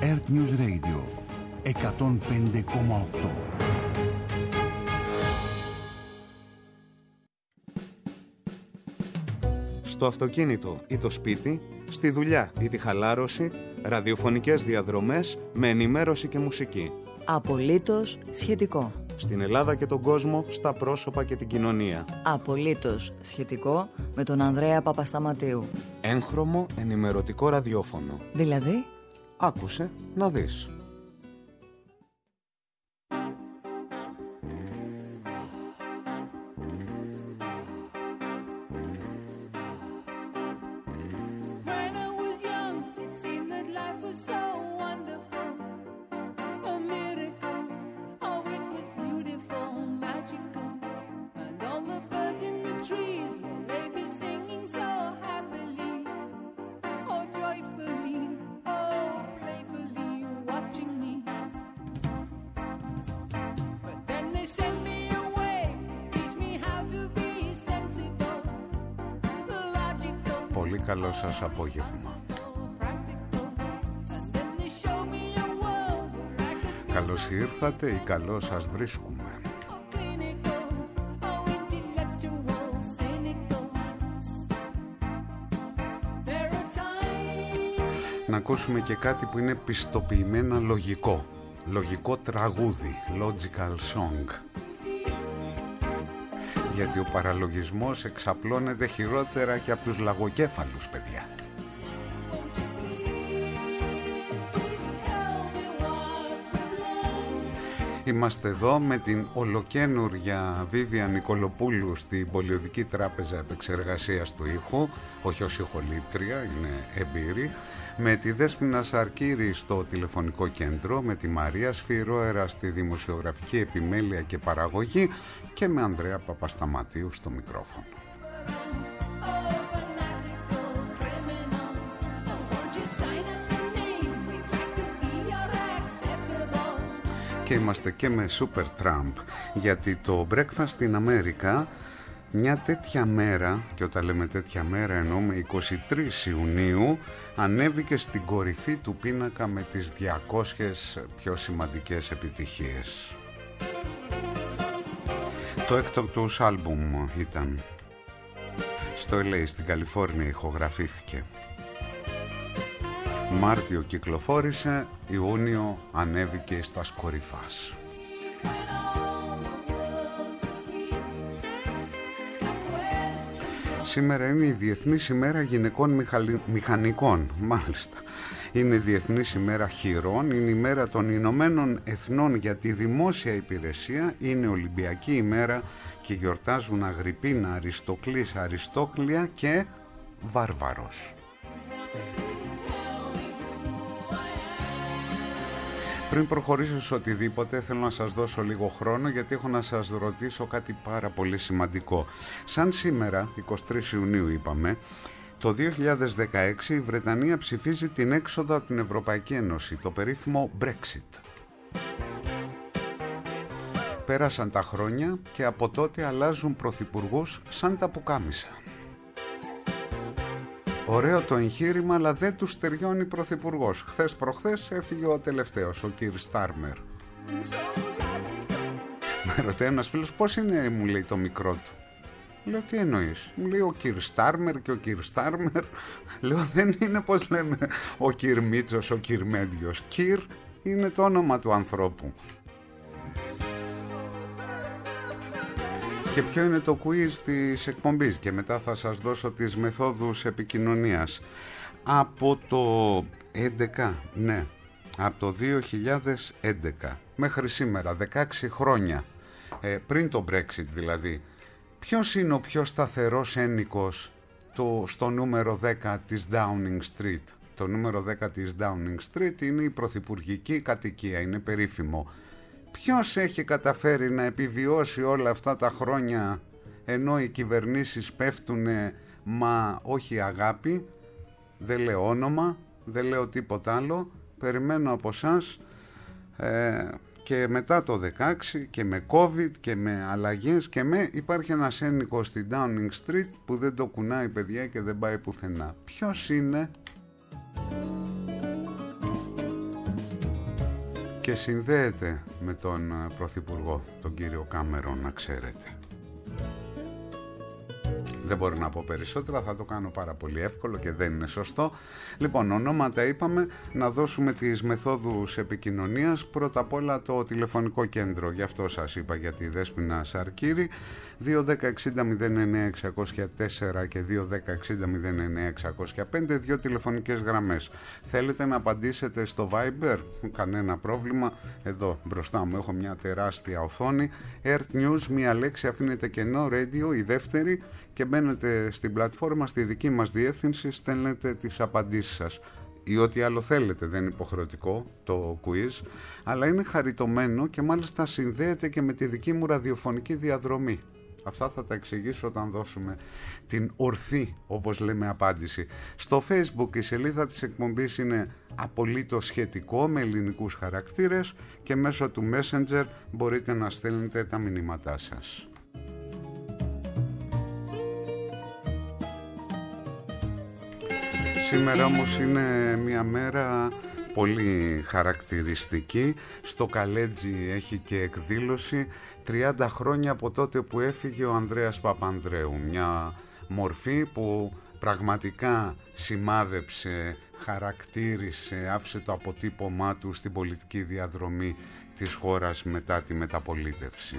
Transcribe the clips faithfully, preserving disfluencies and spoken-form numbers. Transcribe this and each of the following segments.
Earth News Radio εκατόν πέντε κόμμα οκτώ. Στο αυτοκίνητο ή το σπίτι, στη δουλειά ή τη χαλάρωση, ραδιοφωνικές διαδρομές με ενημέρωση και μουσική. Απολύτως σχετικό. Στην Ελλάδα και τον κόσμο, στα πρόσωπα και την κοινωνία. Απολύτως σχετικό με τον Ανδρέα Παπασταματίου. Έγχρωμο ενημερωτικό ραδιόφωνο. Δηλαδή, άκουσε να δεις. Πολύ καλό σας απόγευμα. Καλώς ήρθατε ή καλώς σας βρίσκουμε. Να ακούσουμε και κάτι που είναι πιστοποιημένα λογικό. Λογικό τραγούδι, logical song. Γιατί ο παραλογισμός εξαπλώνεται χειρότερα και από τους λαγοκέφαλους, παιδιά. Είμαστε εδώ με την ολοκαίνουργια Βίβια Νικολοπούλου στην Πολιοδική Τράπεζα Επεξεργασίας του Ήχου, όχι ως ηχολήπτρια, είναι εμπειρή, με τη Δέσποινα Σαρκύρη στο τηλεφωνικό κέντρο, με τη Μαρία Σφυρόερα στη δημοσιογραφική επιμέλεια και παραγωγή και με Ανδρέα Παπασταματίου στο μικρόφωνο. Και είμαστε και με Super Trump, γιατί το Breakfast in America μια τέτοια μέρα, και όταν λέμε τέτοια μέρα εννοούμε εικοστή τρίτη Ιουνίου, ανέβηκε στην κορυφή του πίνακα με τις διακόσιες πιο σημαντικές επιτυχίες. Το έκτο τους άλμπουμ ήταν. Στο ελ έι στην Καλιφόρνια ηχογραφήθηκε. Μάρτιο κυκλοφόρησε, Ιούνιο ανέβηκε στα κορυφάς. Σήμερα είναι η Διεθνής ημέρα γυναικών μηχαλι... μηχανικών, μάλιστα. Είναι η Διεθνής ημέρα χειρών, είναι η μέρα των Ηνωμένων Εθνών για τη δημόσια υπηρεσία, είναι Ολυμπιακή ημέρα και γιορτάζουν Αγριππίνα, Αριστοκλής, Αριστόκλεια και Βάρβαρος. Πριν προχωρήσω σε οτιδήποτε, θέλω να σας δώσω λίγο χρόνο, γιατί έχω να σας ρωτήσω κάτι πάρα πολύ σημαντικό. Σαν σήμερα, εικοστή τρίτη Ιουνίου είπαμε, το δύο χιλιάδες δεκαέξι η Βρετανία ψηφίζει την έξοδο από την Ευρωπαϊκή Ένωση, το περίφημο Brexit. Πέρασαν τα χρόνια και από τότε αλλάζουν πρωθυπουργούς σαν τα πουκάμισα. Ωραίο το εγχείρημα, αλλά δεν του στεριώνει πρωθυπουργός. Χθες προχθές έφυγε ο τελευταίος, ο Κιρ Στάρμερ. Με ρωτάει ένας φίλος, πώς είναι, μου λέει, το μικρό του. Λέω, τι εννοείς? Μου λέει, ο Κιρ Στάρμερ και ο Κιρ Στάρμερ. Λέω, δεν είναι, πώς λέμε, ο Κιρ Μίτσος, ο Κιρ Μέντιος. Κιρ είναι το όνομα του ανθρώπου. Και ποιο είναι το quiz της εκπομπής, και μετά θα σας δώσω τις μεθόδους επικοινωνίας. Από το έντεκα, ναι, από το δύο χιλιάδες έντεκα μέχρι σήμερα, δεκαέξι χρόνια, ε, πριν το Brexit δηλαδή, ποιος είναι ο πιο σταθερός ένοικος το, στο νούμερο δέκα της Downing Street? Το νούμερο δέκα της Downing Street είναι η πρωθυπουργική κατοικία, είναι περίφημο. Ποιος έχει καταφέρει να επιβιώσει όλα αυτά τα χρόνια, ενώ οι κυβερνήσεις πέφτουνε, μα όχι αγάπη? Δεν λέω όνομα, δεν λέω τίποτα άλλο. Περιμένω από εσάς, ε, και μετά το δεκαέξι και με COVID και με αλλαγές και με, υπάρχει ένας ένοικος στη Downing Street που δεν το κουνάει, παιδιά, και δεν πάει πουθενά. Ποιος είναι? και συνδέεται με τον Πρωθυπουργό, τον κύριο Κάμερον, να ξέρετε. Δεν μπορώ να πω περισσότερα, θα το κάνω πάρα πολύ εύκολο και δεν είναι σωστό. Λοιπόν, ονόματα είπαμε, να δώσουμε τις μεθόδους επικοινωνίας. Πρώτα απ' όλα το τηλεφωνικό κέντρο, γι' αυτό σας είπα για τη Δέσποινα Σαρκύρη, δύο δέκα εξήντα μηδέν εννέα εξακόσια τέσσερα και δύο δέκα εξήντα μηδέν εννέα εξακόσια πέντε, δύο τηλεφωνικές γραμμές. Θέλετε να απαντήσετε στο Viber, κανένα πρόβλημα, εδώ μπροστά μου έχω μια τεράστια οθόνη, Earth News, μία λέξη αφήνετε κενό, radio, η δεύτερη, και μπαίνετε στην πλατφόρμα, στη δική μας διεύθυνση, στέλνετε τις απαντήσεις σας ή ό,τι άλλο θέλετε, δεν είναι υποχρεωτικό το quiz, αλλά είναι χαριτωμένο και μάλιστα συνδέεται και με τη δική μου ραδιοφωνική διαδρομή. Αυτά θα τα εξηγήσω όταν δώσουμε την ορθή, όπως λέμε, απάντηση. Στο Facebook η σελίδα της εκπομπής είναι απολύτως σχετικό, με ελληνικούς χαρακτήρες, και μέσω του Messenger μπορείτε να στέλνετε τα μηνύματά σας. Σήμερα όμως είναι μια μέρα πολύ χαρακτηριστική. Στο Καλέτζι έχει και εκδήλωση τριάντα χρόνια από τότε που έφυγε ο Ανδρέας Παπανδρέου. Μια μορφή που πραγματικά σημάδεψε, χαρακτήρισε, άφησε το αποτύπωμά του στην πολιτική διαδρομή της χώρας μετά τη μεταπολίτευση.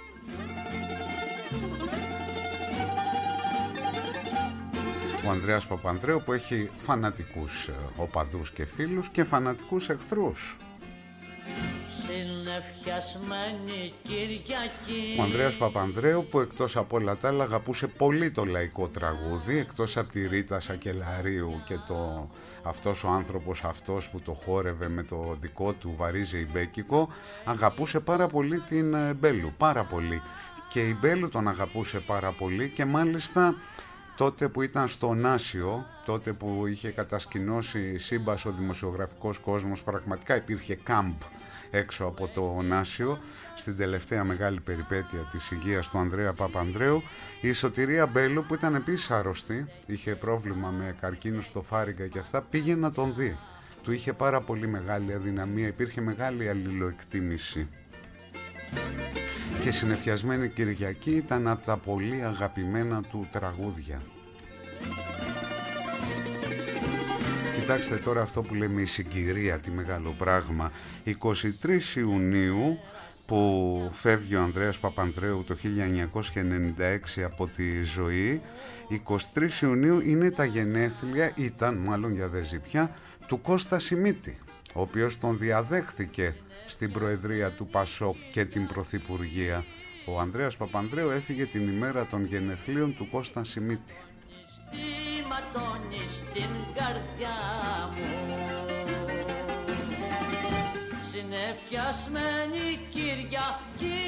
Ο Ανδρέας Παπανδρέου που έχει φανατικούς οπαδούς και φίλους και φανατικούς εχθρούς. Ο Ανδρέας Παπανδρέου που εκτός από όλα τα άλλα αγαπούσε πολύ το λαϊκό τραγούδι, εκτός από τη Ρίτα Σακελαρίου και το, αυτός ο άνθρωπος αυτός που το χόρευε με το δικό του βαρύζεϊμπέκικο, αγαπούσε πάρα πολύ την Μπέλου, πάρα πολύ. Και η Μπέλου τον αγαπούσε πάρα πολύ και μάλιστα τότε που ήταν στο Νάσιο, τότε που είχε κατασκηνώσει σύμπας ο δημοσιογραφικός κόσμος, πραγματικά υπήρχε κάμπ έξω από το Νάσιο, στην τελευταία μεγάλη περιπέτεια της υγείας του Ανδρέα Παπανδρέου. Η Σωτηρία Μπέλου που ήταν επίσης άρρωστη, είχε πρόβλημα με καρκίνο στο φάρυγγα και αυτά, πήγε να τον δει. Του είχε πάρα πολύ μεγάλη αδυναμία, υπήρχε μεγάλη αλληλοεκτίμηση. Και Συννεφιασμένη Κυριακή ήταν από τα πολύ αγαπημένα του τραγούδια. Κοιτάξτε τώρα αυτό που λέμε η συγκυρία, τι μεγάλο πράγμα. εικοστή τρίτη Ιουνίου που φεύγει ο Ανδρέας Παπανδρέου το χίλια εννιακόσια ενενήντα έξι από τη ζωή, εικοστή τρίτη Ιουνίου είναι τα γενέθλια, ήταν μάλλον για δεν ζει πια, του Κώστα Σιμίτη, ο οποίος τον διαδέχθηκε στην Προεδρία του Πασόκ και την Πρωθυπουργία. Ο Ανδρέας Παπανδρέου έφυγε την ημέρα των γενεθλίων του Κώστα Σιμίτη. Συννεφιασμένη Κυριακή,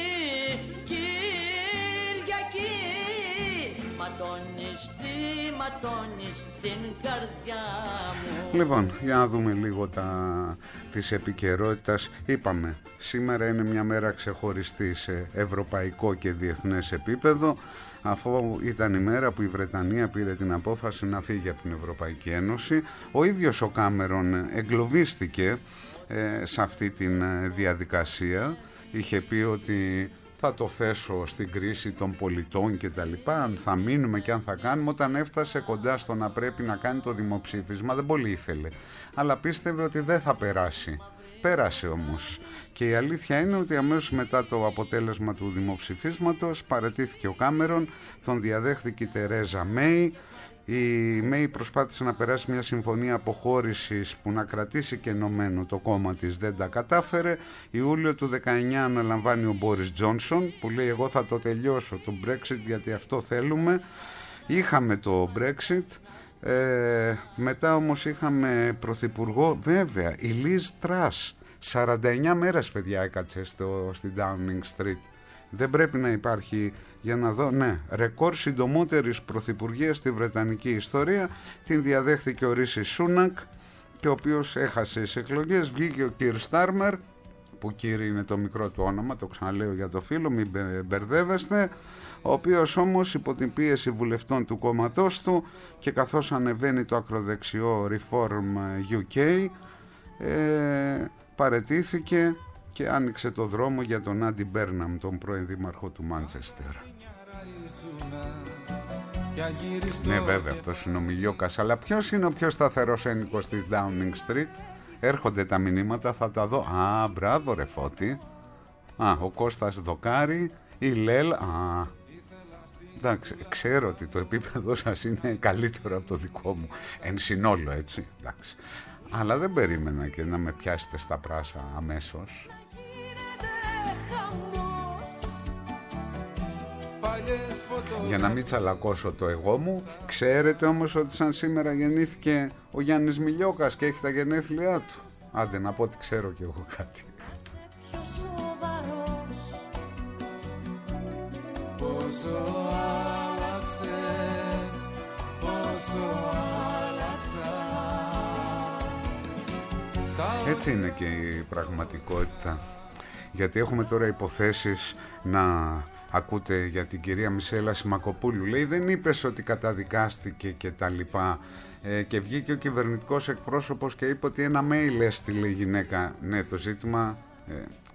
Κυριακή, ματώνεις τι ματώνεις την καρδιά μου. Λοιπόν, για να δούμε λίγο τα της επικαιρότητας. Είπαμε, σήμερα είναι μια μέρα ξεχωριστή σε ευρωπαϊκό και διεθνές επίπεδο, αφού ήταν η μέρα που η Βρετανία πήρε την απόφαση να φύγει από την Ευρωπαϊκή Ένωση. Ο ίδιος ο Κάμερον εγκλωβίστηκε ε, σε αυτή τη διαδικασία. Είχε πει ότι θα το θέσω στην κρίση των πολιτών και τα λοιπά, αν θα μείνουμε και αν θα κάνουμε. Όταν έφτασε κοντά στο να πρέπει να κάνει το δημοψήφισμα, δεν πολύ ήθελε, αλλά πίστευε ότι δεν θα περάσει. Πέρασε όμως, και η αλήθεια είναι ότι αμέσως μετά το αποτέλεσμα του δημοψηφίσματος παραιτήθηκε ο Κάμερον, τον διαδέχθηκε η Τερέζα Μέη. Η Μέη προσπάθησε να περάσει μια συμφωνία αποχώρησης που να κρατήσει και ενωμένο το κόμμα της, δεν τα κατάφερε. Ιούλιο του δεκαεννιά αναλαμβάνει ο Μπόρις Τζόνσον που λέει εγώ θα το τελειώσω το Brexit γιατί αυτό θέλουμε. Είχαμε το Brexit, ε, μετά όμως είχαμε πρωθυπουργό βέβαια η Λιζ Τρας, σαράντα εννιά μέρες παιδιά έκατσε στο, στη Downing Street. Δεν πρέπει να υπάρχει, για να δω, ναι, ρεκόρ συντομότερης πρωθυπουργίας στη Βρετανική ιστορία. Την διαδέχθηκε ο Ρίση Σούνακ, και ο οποίος έχασε τις εκλογές. Βγήκε ο Κιρ Στάρμερ, που Κιρ είναι το μικρό του όνομα, το ξαναλέω για το φίλο, μην μπερδεύεστε, ο οποίος όμως υπό την πίεση βουλευτών του κόμματός του και καθώς ανεβαίνει το ακροδεξιό Reform γιου κέι, ε, παραιτήθηκε και άνοιξε το δρόμο για τον Άντι Μπέρναμ, τον πρώην δήμαρχο του Μάντσεστερ. Ναι, βέβαια, αυτός είναι ο Μιλιόκας, αλλά ποιος είναι ο πιο σταθερός ένοικος της Downing Street? Έρχονται τα μηνύματα, θα τα δω. Α, μπράβο ρε Φώτη. Α, ο Κώστας Δοκάρη, η Λέλ. Α, εντάξει, ξέρω ότι το επίπεδο σας είναι καλύτερο από το δικό μου. Εν συνόλο, έτσι, εντάξει. Αλλά δεν περίμενα και να με πιάσετε στα πράσα αμέσως. Για να μην τσαλακώσω το εγώ μου. Ξέρετε όμως ότι σαν σήμερα γεννήθηκε ο Γιάννης Μιλιόκας και έχει τα γενέθλιά του? Άντε να πω ότι ξέρω κι εγώ κάτι. Πόσο άλλαξες, πόσο άλλαξα. Έτσι είναι και η πραγματικότητα. Γιατί έχουμε τώρα υποθέσεις να ακούτε για την κυρία Μισέλα Σιμακοπούλου. Λέει δεν είπες ότι καταδικάστηκε και τα λοιπά. Ε, και βγήκε ο κυβερνητικός εκπρόσωπος και είπε ότι ένα mail έστειλε η γυναίκα. Ναι, το ζήτημα ε,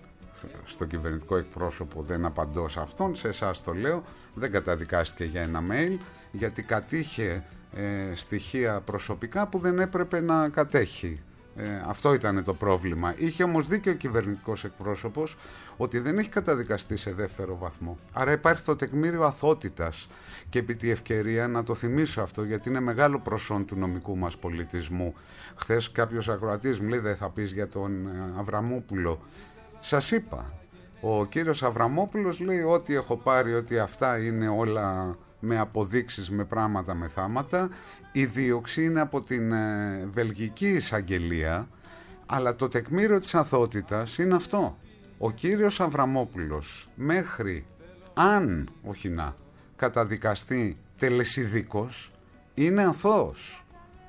στο κυβερνητικό εκπρόσωπο δεν απαντώ σε αυτόν, σε εσάς το λέω. Δεν καταδικάστηκε για ένα mail γιατί κατήχε ε, στοιχεία προσωπικά που δεν έπρεπε να κατέχει. Ε, αυτό ήταν το πρόβλημα. Είχε όμως δίκιο ο κυβερνητικός εκπρόσωπος ότι δεν έχει καταδικαστεί σε δεύτερο βαθμό. Άρα υπάρχει το τεκμήριο αθότητας. Και επί τη ευκαιρία να το θυμίσω αυτό, γιατί είναι μεγάλο προσόν του νομικού μας πολιτισμού. Χθες κάποιος ακροατής μου λέει δεν θα πεις για τον Αβραμόπουλο. Σας είπα, ο κύριος Αβραμόπουλος λέει ότι έχω πάρει, ότι αυτά είναι όλα με αποδείξεις, με πράγματα, με θάματα. Η δίωξη είναι από την ε, Βελγική εισαγγελία, αλλά το τεκμήριο της αθωότητας είναι αυτό. Ο κύριος Αβραμόπουλος μέχρι, αν όχι να, καταδικαστεί τελεσιδίκος, είναι αθώος.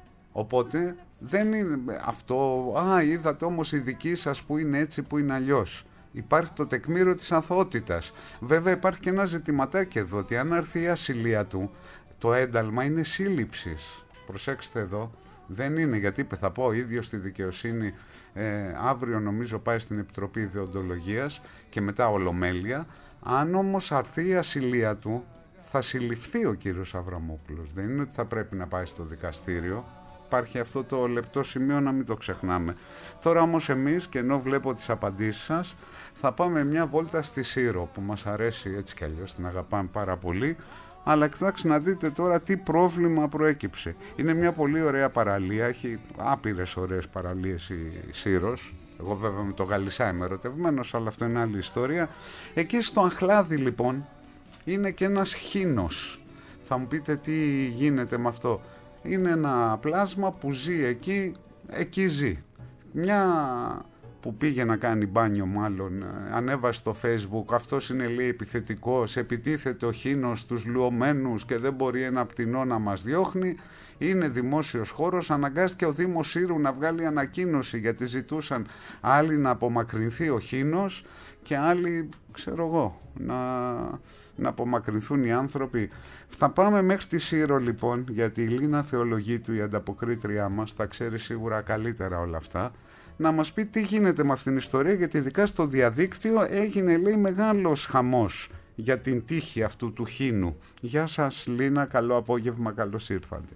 Οπότε δεν είναι αυτό, α, είδατε όμως οι δικοί σας που είναι έτσι, που είναι αλλιώς. Υπάρχει το τεκμήριο της αθωότητας. Βέβαια υπάρχει και ένα ζητηματάκι εδώ, ότι αν έρθει η ασυλία του, το ένταλμα είναι σύλληψης. Προσέξτε εδώ, δεν είναι, γιατί θα πω ο ίδιος στη δικαιοσύνη, ε, αύριο νομίζω πάει στην Επιτροπή Ιδεοντολογίας και μετά Ολομέλεια. Αν όμως αρθεί η ασυλία του, θα συλληφθεί ο κύριος Αβραμόπουλος. Δεν είναι ότι θα πρέπει να πάει στο δικαστήριο. Υπάρχει αυτό το λεπτό σημείο, να μην το ξεχνάμε. Τώρα όμως εμείς, και ενώ βλέπω τις απαντήσεις σας, θα πάμε μια βόλτα στη Σύρο που μας αρέσει έτσι κι αλλιώς, την αγαπάμε πάρα πολύ. Αλλά κοιτάξτε να δείτε τώρα τι πρόβλημα προέκυψε. Είναι μια πολύ ωραία παραλία, έχει άπειρες ωραίες παραλίες η Σύρος. Εγώ βέβαια με το Γαλισσά είμαι ερωτευμένος, αλλά αυτό είναι άλλη ιστορία. Εκεί στο Αχλάδι λοιπόν είναι και ένας χήνος. Θα μου πείτε τι γίνεται με αυτό. Είναι ένα πλάσμα που ζει εκεί, εκεί ζει. Μια που πήγε να κάνει μπάνιο μάλλον, ανέβασε στο Facebook, αυτός είναι λέει επιθετικός, επιτίθεται ο χήνος στους λουωμένους και δεν μπορεί ένα πτηνό να μας διώχνει. Είναι δημόσιος χώρος, αναγκάστηκε ο Δήμος Σύρου να βγάλει ανακοίνωση γιατί ζητούσαν άλλοι να απομακρυνθεί ο χήνος και άλλοι, ξέρω εγώ, να, να απομακρυνθούν οι άνθρωποι. Θα πάμε μέχρι τη Σύρο λοιπόν, γιατί η Λίνα Θεολογίτου, η ανταποκρίτριά μας, τα ξέρει σίγουρα καλύτερα όλα αυτά, να μας πει τι γίνεται με αυτήν την ιστορία, γιατί ειδικά στο διαδίκτυο έγινε λέει μεγάλος χαμός για την τύχη αυτού του χήνου. Γεια σας Λίνα, καλό απόγευμα, καλώς ήρθατε.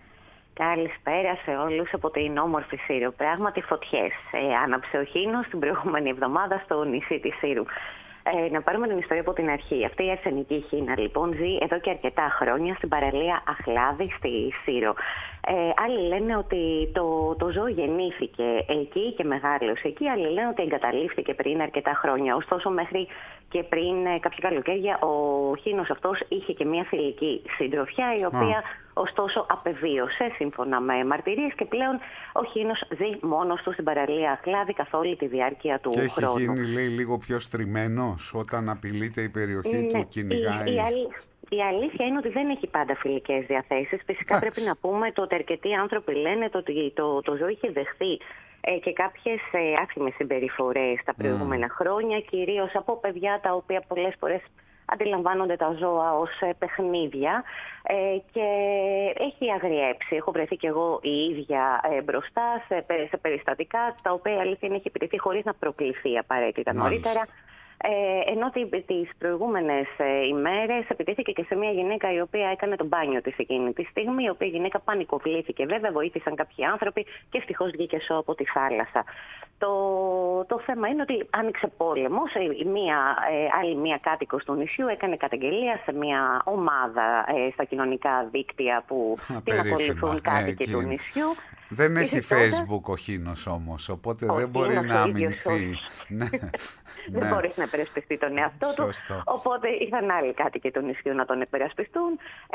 Καλησπέρα σε όλους από την όμορφη Σύρο. Πράγματι φωτιές. Ε, άναψε ο χήνος την προηγούμενη εβδομάδα στο νησί της Σύρου. Ε, να πάρουμε την ιστορία από την αρχή. Αυτή η αρσενική χήνα λοιπόν ζει εδώ και αρκετά χρόνια στην παραλία Αχλάδι στη Σύρο. Ε, άλλοι λένε ότι το, το ζώο γεννήθηκε εκεί και μεγάλωσε εκεί. Άλλοι λένε ότι εγκαταλείφθηκε πριν αρκετά χρόνια. Ωστόσο, μέχρι και πριν κάποια καλοκαίρια, ο χήνος αυτός είχε και μια θηλυκή συντροφιά, η οποία mm. ωστόσο απεβίωσε σύμφωνα με μαρτυρίες και πλέον ο χήνος ζει μόνος του στην παραλία Αχλάδι καθ' όλη τη διάρκεια του και χρόνου. Και έχει γίνει λέει λίγο πιο στριμμένος όταν απειλείται η περιοχή ναι, του, κυνηγάει. Η, η, αλή... η αλήθεια είναι ότι δεν έχει πάντα φιλικές διαθέσεις. Φυσικά Άξ. πρέπει να πούμε το ότι αρκετοί άνθρωποι λένε ότι το, το ζώο είχε δεχθεί ε, και κάποιες ε, άσχημες συμπεριφορές τα προηγούμενα mm. χρόνια, κυρίως από παιδιά τα οποία πολλές φορές αντιλαμβάνονται τα ζώα ως παιχνίδια ε, και έχει αγριέψει. Έχω βρεθεί και εγώ η ίδια ε, μπροστά σε, σε περιστατικά τα οποία η αλήθεια έχει επιτεθεί χωρίς να προκληθεί απαραίτητα νωρίτερα. Ε, ενώ τις προηγούμενες ε, ημέρες επιτέθηκε και σε μια γυναίκα η οποία έκανε το μπάνιο της εκείνη τη στιγμή, η οποία γυναίκα πανικοβλήθηκε. Βέβαια βοήθησαν κάποιοι άνθρωποι και ευτυχώς βγήκε ζώο από τη θάλασσα. Το, το θέμα είναι ότι άνοιξε πόλεμος. Η μία, ε, άλλη μία κάτοικος του νησιού έκανε καταγγελία σε μια ομάδα ε, στα κοινωνικά δίκτυα που την ακολουθούν κάτοικοι ε, του νησιού. Δεν έχει Facebook ο Χίνος όμως, οπότε ο δεν μπορεί να αμυνθεί. Ναι. Δεν ναι. μπορεί να υπερασπιστεί τον εαυτό του. Σωστό. Οπότε ήρθαν άλλοι κάτοικοι του νησιού να τον υπερασπιστούν.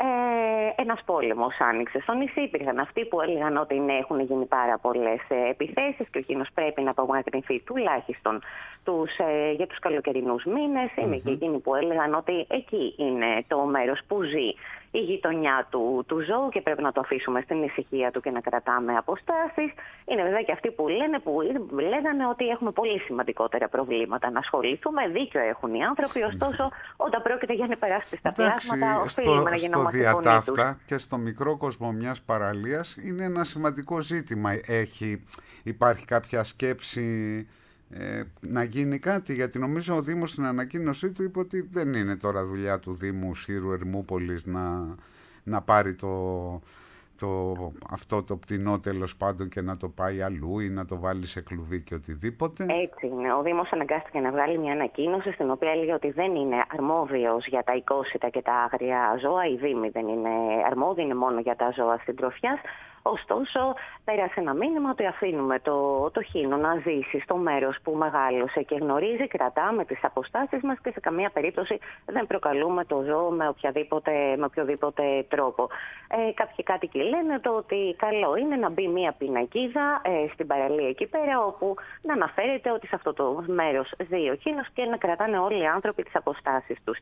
Ε, ένας πόλεμος άνοιξε στο νησί. Υπήρχαν αυτοί που έλεγαν ότι ναι, έχουν γίνει πάρα πολλές ε, επιθέσεις και ο Χίνος πρέπει να απομακρυνθεί τουλάχιστον τους, ε, για τους καλοκαιρινούς μήνες. Mm-hmm. Είναι και εκείνοι που έλεγαν ότι εκεί είναι το μέρος που ζει η γειτονιά του, του ζώου και πρέπει να το αφήσουμε στην ησυχία του και να κρατάμε αποστάσεις. Είναι βέβαια και αυτοί που λένε, που λέγανε ότι έχουμε πολύ σημαντικότερα προβλήματα να ασχοληθούμε. Δίκιο έχουν οι άνθρωποι, ωστόσο όταν πρόκειται για υπεράσπιστα πλάσματα οφείλουμε να γινόμαστε στο φωνή τους. διατάφτα και στο μικρό κόσμο μιας παραλίας είναι ένα σημαντικό ζήτημα. Έχει, υπάρχει κάποια σκέψη Ε, να γίνει κάτι, γιατί νομίζω ο Δήμος στην ανακοίνωσή του είπε ότι δεν είναι τώρα δουλειά του Δήμου Σύρου Ερμούπολης να, να πάρει το, το, αυτό το πτηνό τέλος πάντων και να το πάει αλλού ή να το βάλει σε κλουβί και οτιδήποτε. Έτσι είναι. Ο Δήμος αναγκάστηκε να βγάλει μια ανακοίνωση στην οποία έλεγε ότι δεν είναι αρμόδιος για τα οικόσιτα και τα άγρια ζώα. Οι Δήμοι δεν είναι αρμόδιοι, είναι μόνο για τα ζώα συντροφιάς. Ωστόσο, πέρασε ένα μήνυμα ότι αφήνουμε το, το Χίνο να ζήσει στο μέρος που μεγάλωσε και γνωρίζει, κρατάμε τις αποστάσεις μας και σε καμία περίπτωση δεν προκαλούμε το ζώο με, με οποιοδήποτε τρόπο. Ε, κάποιοι κάτοικοι λένε το ότι καλό είναι να μπει μια πινακίδα ε, στην παραλία εκεί πέρα, όπου να αναφέρεται ότι σε αυτό το μέρος ζει ο Χίνος και να κρατάνε όλοι οι άνθρωποι τις αποστάσεις τους.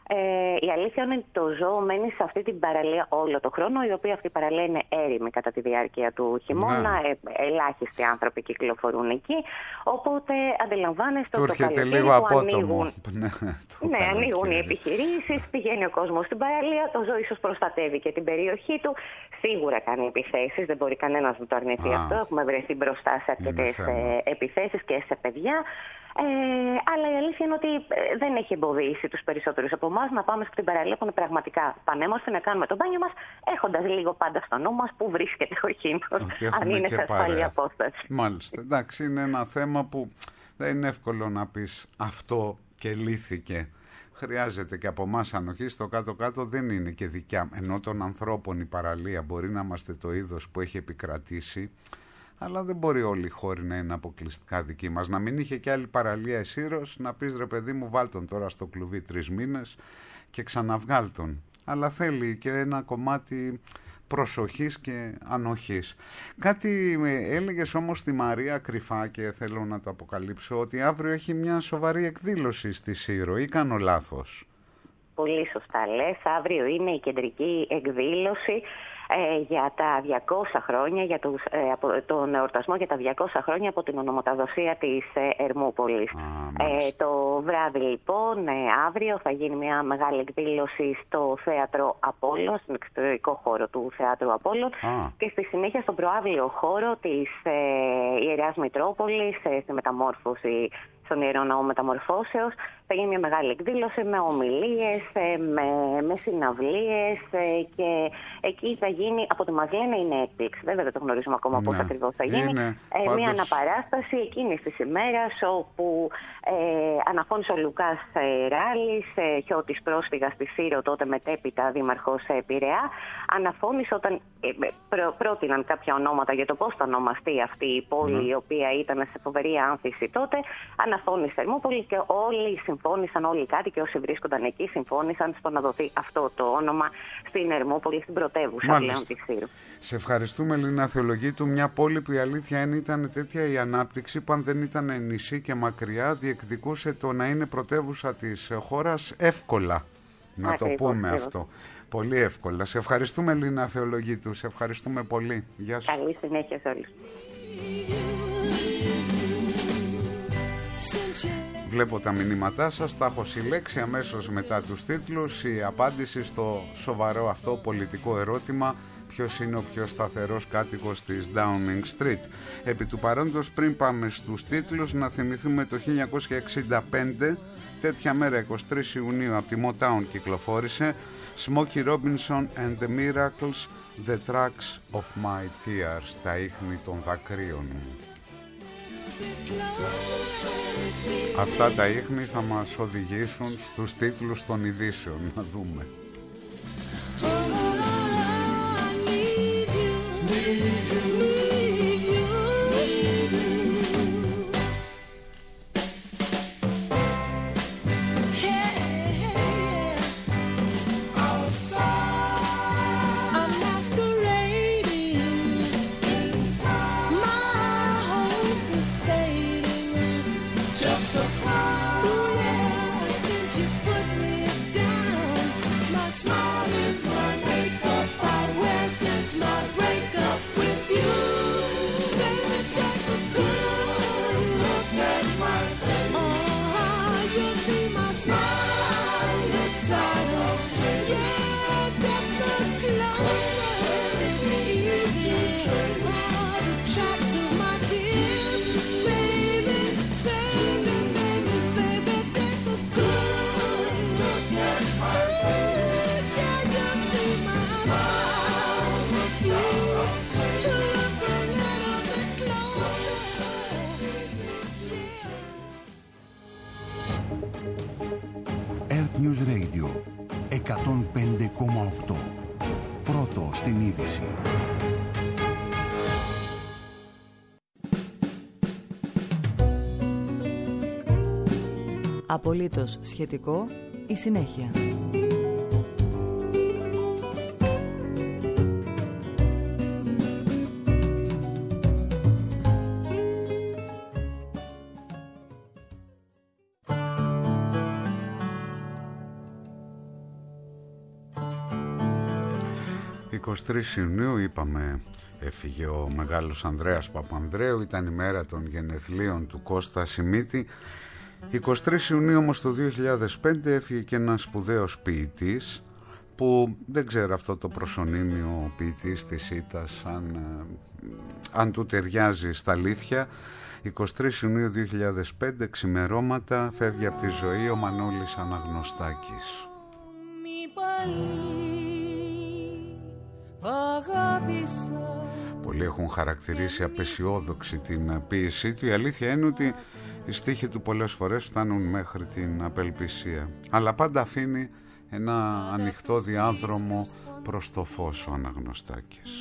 Ε, η αλήθεια είναι ότι το ζώο μένει σε αυτή την παραλία όλο το χρόνο, η οποία αυτή η παραλία είναι έρημη κατά τη διάρκεια του χειμώνα. Ε, ελάχιστοι άνθρωποι κυκλοφορούν εκεί. Οπότε αντιλαμβάνεστε ότι το καλοκαίρι που ανοίγουν, ναι, ναι, ανοίγουν οι επιχειρήσεις, πηγαίνει ο κόσμος στην παραλία, το ζώο ίσως προστατεύει και την περιοχή του. Σίγουρα κάνει επιθέσεις, δεν μπορεί κανένας να το αρνηθεί αυτό. Έχουμε βρεθεί μπροστά σε αρκετές επιθέσεις και σε παιδιά. Ε, αλλά η αλήθεια είναι ότι δεν έχει εμποδίσει τους περισσότερους από εμάς να πάμε στην παραλία που είναι πραγματικά πανέμορφη, να κάνουμε το μπάνιο μας, έχοντας λίγο πάντα στο νου μας που βρίσκεται ο Χίνος, αν είναι σε ασφαλή απόσταση. Μάλιστα. Εντάξει, είναι ένα θέμα που δεν είναι εύκολο να πεις αυτό και λύθηκε. Χρειάζεται και από εμάς ανοχή. Στο κάτω-κάτω δεν είναι και δικιά. Ενώ των ανθρώπων η παραλία μπορεί να είμαστε το είδος που έχει επικρατήσει, αλλά δεν μπορεί όλη η χώρη να είναι αποκλειστικά δική μας. Να μην είχε και άλλη παραλία Εσύρος, να πεις ρε παιδί μου βάλ τον τώρα στο κλουβί τρεις μήνες και ξαναβγάλ τον. Αλλά θέλει και ένα κομμάτι προσοχής και ανοχής. Κάτι έλεγες όμως στη Μαρία κρυφά και θέλω να το αποκαλύψω, ότι αύριο έχει μια σοβαρή εκδήλωση στη Σύρο, ή κάνω λάθος? Πολύ σωστά λες, αύριο είναι η κεντρική εκδήλωση Ε, για τα διακόσια χρόνια, για τους, ε, από, τον εορτασμό για τα διακόσια χρόνια από την ονομοταδοσία της ε, Ερμούπολης. Ah, ε, το βράδυ λοιπόν, ε, αύριο, θα γίνει μια μεγάλη εκδήλωση στο Θέατρο Απόλλων, στον εξωτερικό χώρο του Θεάτρου Απόλλων, ah. και στη συνέχεια στον προαύλιο χώρο της ε, Ιεράς Μητρόπολης, ε, στη μεταμόρφωση, στον Ιερό Ναό Μεταμορφώσεως. Θα γίνει μια μεγάλη εκδήλωση με ομιλίες, με, με συναυλίες και εκεί θα γίνει, από ό,τι μας λένε είναι έκπληξη. Βέβαια δεν το γνωρίζουμε ακόμα ναι. πώς ακριβώς θα γίνει. Είναι, ε, πάντως... Μια αναπαράσταση εκείνης της ημέρας όπου ε, αναφώνησε ο Λουκάς ε, Ράλης, ε, χιώτης πρόσφυγας στη Σύρο, τότε μετέπειτα δήμαρχος ε, Πειραιά. Αναφώνησε όταν ε, πρό, πρότειναν κάποια ονόματα για το πώς θα ονομαστεί αυτή η πόλη, ναι. η οποία ήταν σε φοβερή άνθηση τότε. Αναφώνησε Ερμούπολη και όλοι συμφώνησαν, όλοι οι κάτοικοι όσοι βρίσκονταν εκεί συμφώνησαν στο να δοθεί αυτό το όνομα στην Ερμούπολη, στην πρωτεύουσα πλέον της Σύρου. Σε ευχαριστούμε, Λίνα Θεολογίτου. Μια πόλη που η αλήθεια είναι ήταν τέτοια η ανάπτυξη που αν δεν ήταν νησί και μακριά διεκδικούσε το να είναι πρωτεύουσα της χώρας εύκολα. Να ακριβώς, το πούμε ακριβώς. αυτό. Πολύ εύκολα. Σε ευχαριστούμε, Λίνα Θεολογίτου. Σε ευχαριστούμε πολύ. Γεια σου. Καλή συνέχεια σε όλους. Βλέπω τα μηνύματά σας, τα έχω συλλέξει αμέσως μετά τους τίτλους. Η απάντηση στο σοβαρό αυτό πολιτικό ερώτημα: ποιος είναι ο πιο σταθερός κάτοικος της Downing Street. Επί του παρόντος, πριν πάμε στους τίτλους, να θυμηθούμε το χίλια εννιακόσια εξήντα πέντε, τέτοια μέρα, εικοστή τρίτη Ιουνίου, από τη Motown κυκλοφόρησε Smokey Robinson and the Miracles, The Tracks of My Tears, τα ίχνη των δακρύων μου. Αυτά τα ίχνη θα μας οδηγήσουν στους τίτλους των ειδήσεων. Να δούμε. News Radio εκατόν πέντε κόμμα οκτώ. Πρώτο στην είδηση. Απολύτως σχετικό η συνέχεια. εικοστή τρίτη Ιουνίου, είπαμε, έφυγε ο μεγάλος Ανδρέας Παπανδρέου, ήταν η μέρα των γενεθλίων του Κώστα Σιμίτη. εικοστή τρίτη Ιουνίου όμως το δύο χιλιάδες πέντε έφυγε και ένας σπουδαίος ποιητής, που δεν ξέρω αυτό το προσωνύμιο ποιητής της Ήττας αν, αν του ταιριάζει στα αλήθεια. εικοστή τρίτη Ιουνίου δύο χιλιάδες πέντε, ξημερώματα, φεύγει από τη ζωή ο Μανώλης Αναγνωστάκης. Αγάπησα. Πολλοί έχουν χαρακτηρίσει απεσιόδοξη την ποίησή του. Η αλήθεια είναι ότι οι στίχοι του πολλές φορές φτάνουν μέχρι την απελπισία, αλλά πάντα αφήνει ένα ανοιχτό διάδρομο προς το φως ο Αναγνωστάκης.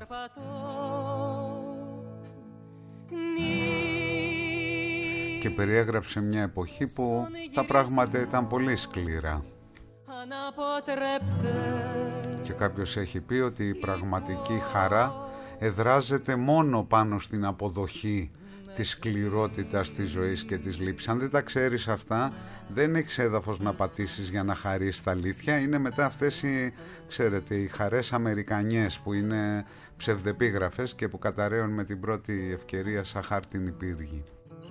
Και περιέγραψε μια εποχή που τα πράγματα ήταν πολύ σκληρά. Και κάποιος έχει πει ότι η πραγματική χαρά εδράζεται μόνο πάνω στην αποδοχή της σκληρότητας της ζωής και της λήψης. Αν δεν τα ξέρεις αυτά, δεν έχεις έδαφος να πατήσεις για να χαρείς τα αλήθεια. Είναι μετά αυτές οι, ξέρετε, οι χαρές αμερικανιές που είναι ψευδεπίγραφες και που καταραίουν με την πρώτη ευκαιρία σαν χάρτινη πύργη.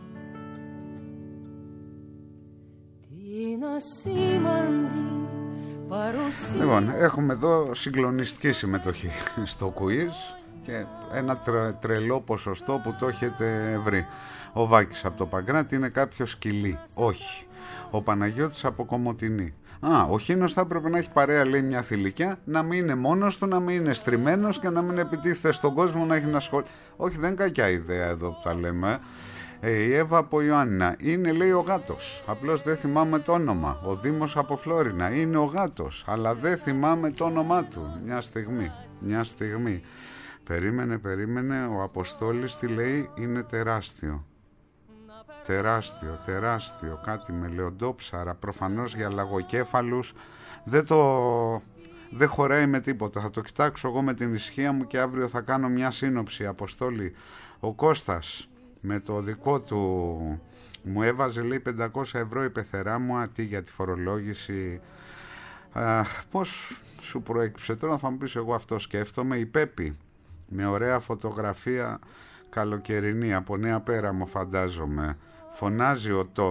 Λοιπόν, έχουμε εδώ συγκλονιστική συμμετοχή στο quiz και ένα τρε, τρελό ποσοστό που το έχετε βρει. Ο Βάκης από το Παγκράτη είναι κάποιο σκυλί. Όχι. Ο Παναγιώτης από Κομοτηνή. Α, ο Χίνος θα έπρεπε να έχει παρέα, λέει, μια θηλυκιά, να μην είναι μόνος του, να μην είναι στριμμένος και να μην επιτίθεται στον κόσμο, να έχει να σχολ... Όχι, δεν είναι κακιά ιδέα εδώ που τα λέμε. Ε, η Εύα από Ιωάννινα είναι, λέει, ο γάτος. Απλώς δεν θυμάμαι το όνομα. Ο Δήμος από Φλόρινα είναι ο γάτος, αλλά δεν θυμάμαι το όνομά του. Μια στιγμή, μια στιγμή. Περίμενε, περίμενε. Ο Αποστόλης τι λέει? Είναι τεράστιο. Τεράστιο, τεράστιο. Κάτι με λεοντόψαρα. Προφανώς για λαγοκέφαλους. Δεν το... δεν χωράει με τίποτα. Θα το κοιτάξω εγώ με την ισχύα μου και αύριο θα κάνω μια σύνοψη. Αποστόλη. Ο Κώστας με το δικό του μου έβαζε, λέει, πεντακόσια ευρώ η πεθερά μου, αντί για τη φορολόγηση. Α, πώς σου προέκυψε τώρα? Θα μου πεις, εγώ αυτό σκέφτομαι. Η Πέπη με ωραία φωτογραφία καλοκαιρινή από Νέα Πέραμο, φαντάζομαι. Φωνάζει ο Τόμ,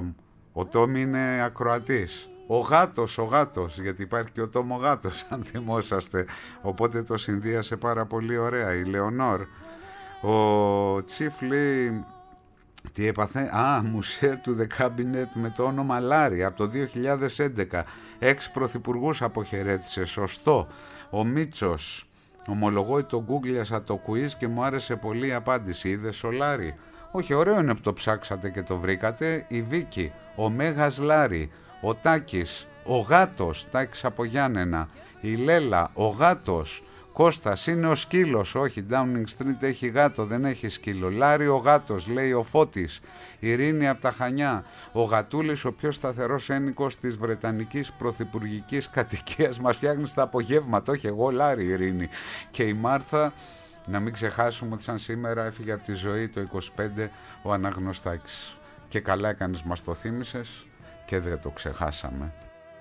Ο Τόμι είναι ακροατής. Ο γάτος, ο γάτος, γιατί υπάρχει και ο Τόμο γάτος, αν θυμόσαστε. Οπότε το συνδύασε πάρα πολύ ωραία. Η Λεωνόρ. Ο Τσίφ λέει... Τι έπαθε? Α, μου share to the cabinet με το όνομα Λάρη από το δύο χιλιάδες έντεκα. Έξι πρωθυπουργούς αποχαιρέτησε. Σωστό. Ο Μίτσος. Ομολογώ το γκούγκλιασα το quiz και μου άρεσε πολύ η απάντηση. Είδες ο Λάρη? Όχι, ωραίο είναι που το ψάξατε και το βρήκατε. Η Βίκη. Ο Μέγας Λάρη. Ο Τάκης. Ο Γάτος. Τάκης από Γιάννενα. Η Λέλα. Ο Γάτος. Κώστας είναι ο σκύλος. Όχι, Downing Street έχει γάτο, δεν έχει σκύλο. Λάρη ο γάτος, λέει ο Φώτης. Ειρήνη από τα Χανιά. Ο Γατούλης, ο πιο σταθερός ένοικος της Βρετανικής πρωθυπουργικής κατοικίας, μας φτιάχνει στα απογεύματα. Όχι, εγώ Λάρη, Ειρήνη. Και η Μάρθα, να μην ξεχάσουμε ότι σαν σήμερα έφυγε από τη ζωή το είκοσι πέντε ο Αναγνωστάκης. Και καλά έκανες, μας το θύμισες και δεν το ξεχάσαμε.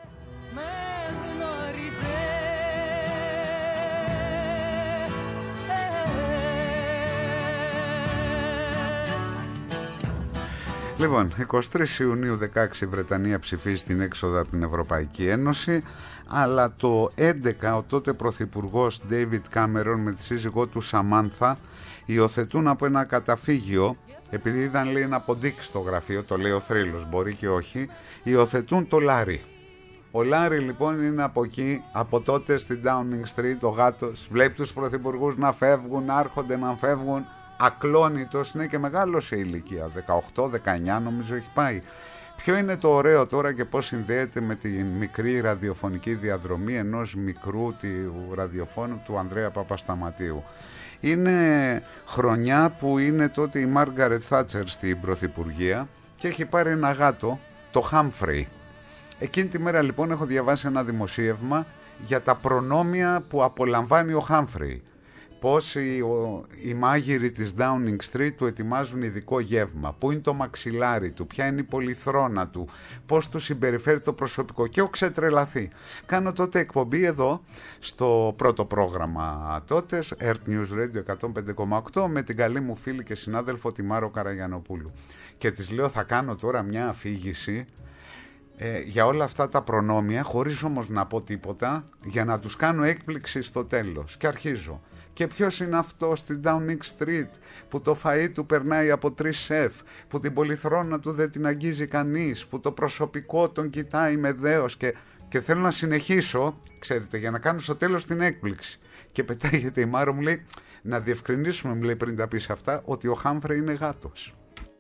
Λοιπόν, εικοστή τρίτη Ιουνίου δεκαέξι η Βρετανία ψηφίζει την έξοδο από την Ευρωπαϊκή Ένωση, αλλά το έντεκα ο τότε πρωθυπουργός David Cameron με τη σύζυγό του Σαμάνθα υιοθετούν από ένα καταφύγιο, επειδή είδαν λέει να ποντίκι στο γραφείο, το λέει ο θρύλος, μπορεί και όχι, υιοθετούν το Λάρι. Ο Λάρι λοιπόν είναι από εκεί, από τότε στην Downing Street, ο γάτος, βλέπει τους πρωθυπουργούς να φεύγουν, να έρχονται να φεύγουν, ακλόνητος, είναι και μεγάλος σε ηλικία, δεκαοκτώ δεκαεννιά νομίζω έχει πάει. Ποιο είναι το ωραίο τώρα και πώς συνδέεται με τη μικρή ραδιοφωνική διαδρομή ενός μικρού του ραδιοφώνου του Ανδρέα Παπασταματίου? Είναι χρονιά που είναι τότε η Μάργαρετ Θάτσερ στην πρωθυπουργία και έχει πάρει ένα γάτο, το Χάμφρεϊ. Εκείνη τη μέρα λοιπόν έχω διαβάσει ένα δημοσίευμα για τα προνόμια που απολαμβάνει ο Χάμφρεϊ. Πώς οι, ο, οι μάγειροι της Downing Street του ετοιμάζουν ειδικό γεύμα, πού είναι το μαξιλάρι του, ποια είναι η πολυθρόνα του, πώς του συμπεριφέρει το προσωπικό, και έχω ξετρελαθεί. Κάνω τότε εκπομπή εδώ στο πρώτο πρόγραμμα τότε, Earth News Radio εκατόν πέντε κόμμα οκτώ, με την καλή μου φίλη και συνάδελφο τη Μάρο Καραγιανοπούλου. Και της λέω θα κάνω τώρα μια αφήγηση Ε, για όλα αυτά τα προνόμια, χωρίς όμως να πω τίποτα, για να τους κάνω έκπληξη στο τέλος. Και αρχίζω. Και ποιος είναι αυτό στην Downing Street που το φαΐ του περνάει από τρεις σεφ, που την πολυθρόνα του δεν την αγγίζει κανείς, που το προσωπικό τον κοιτάει με δέος, και, και θέλω να συνεχίσω, ξέρετε, για να κάνω στο τέλος την έκπληξη. Και πετάγεται η Μάρο, μου λέει, να διευκρινίσουμε, μου λέει πριν τα πεις αυτά, ότι ο Χάμφρεϊ είναι γάτος.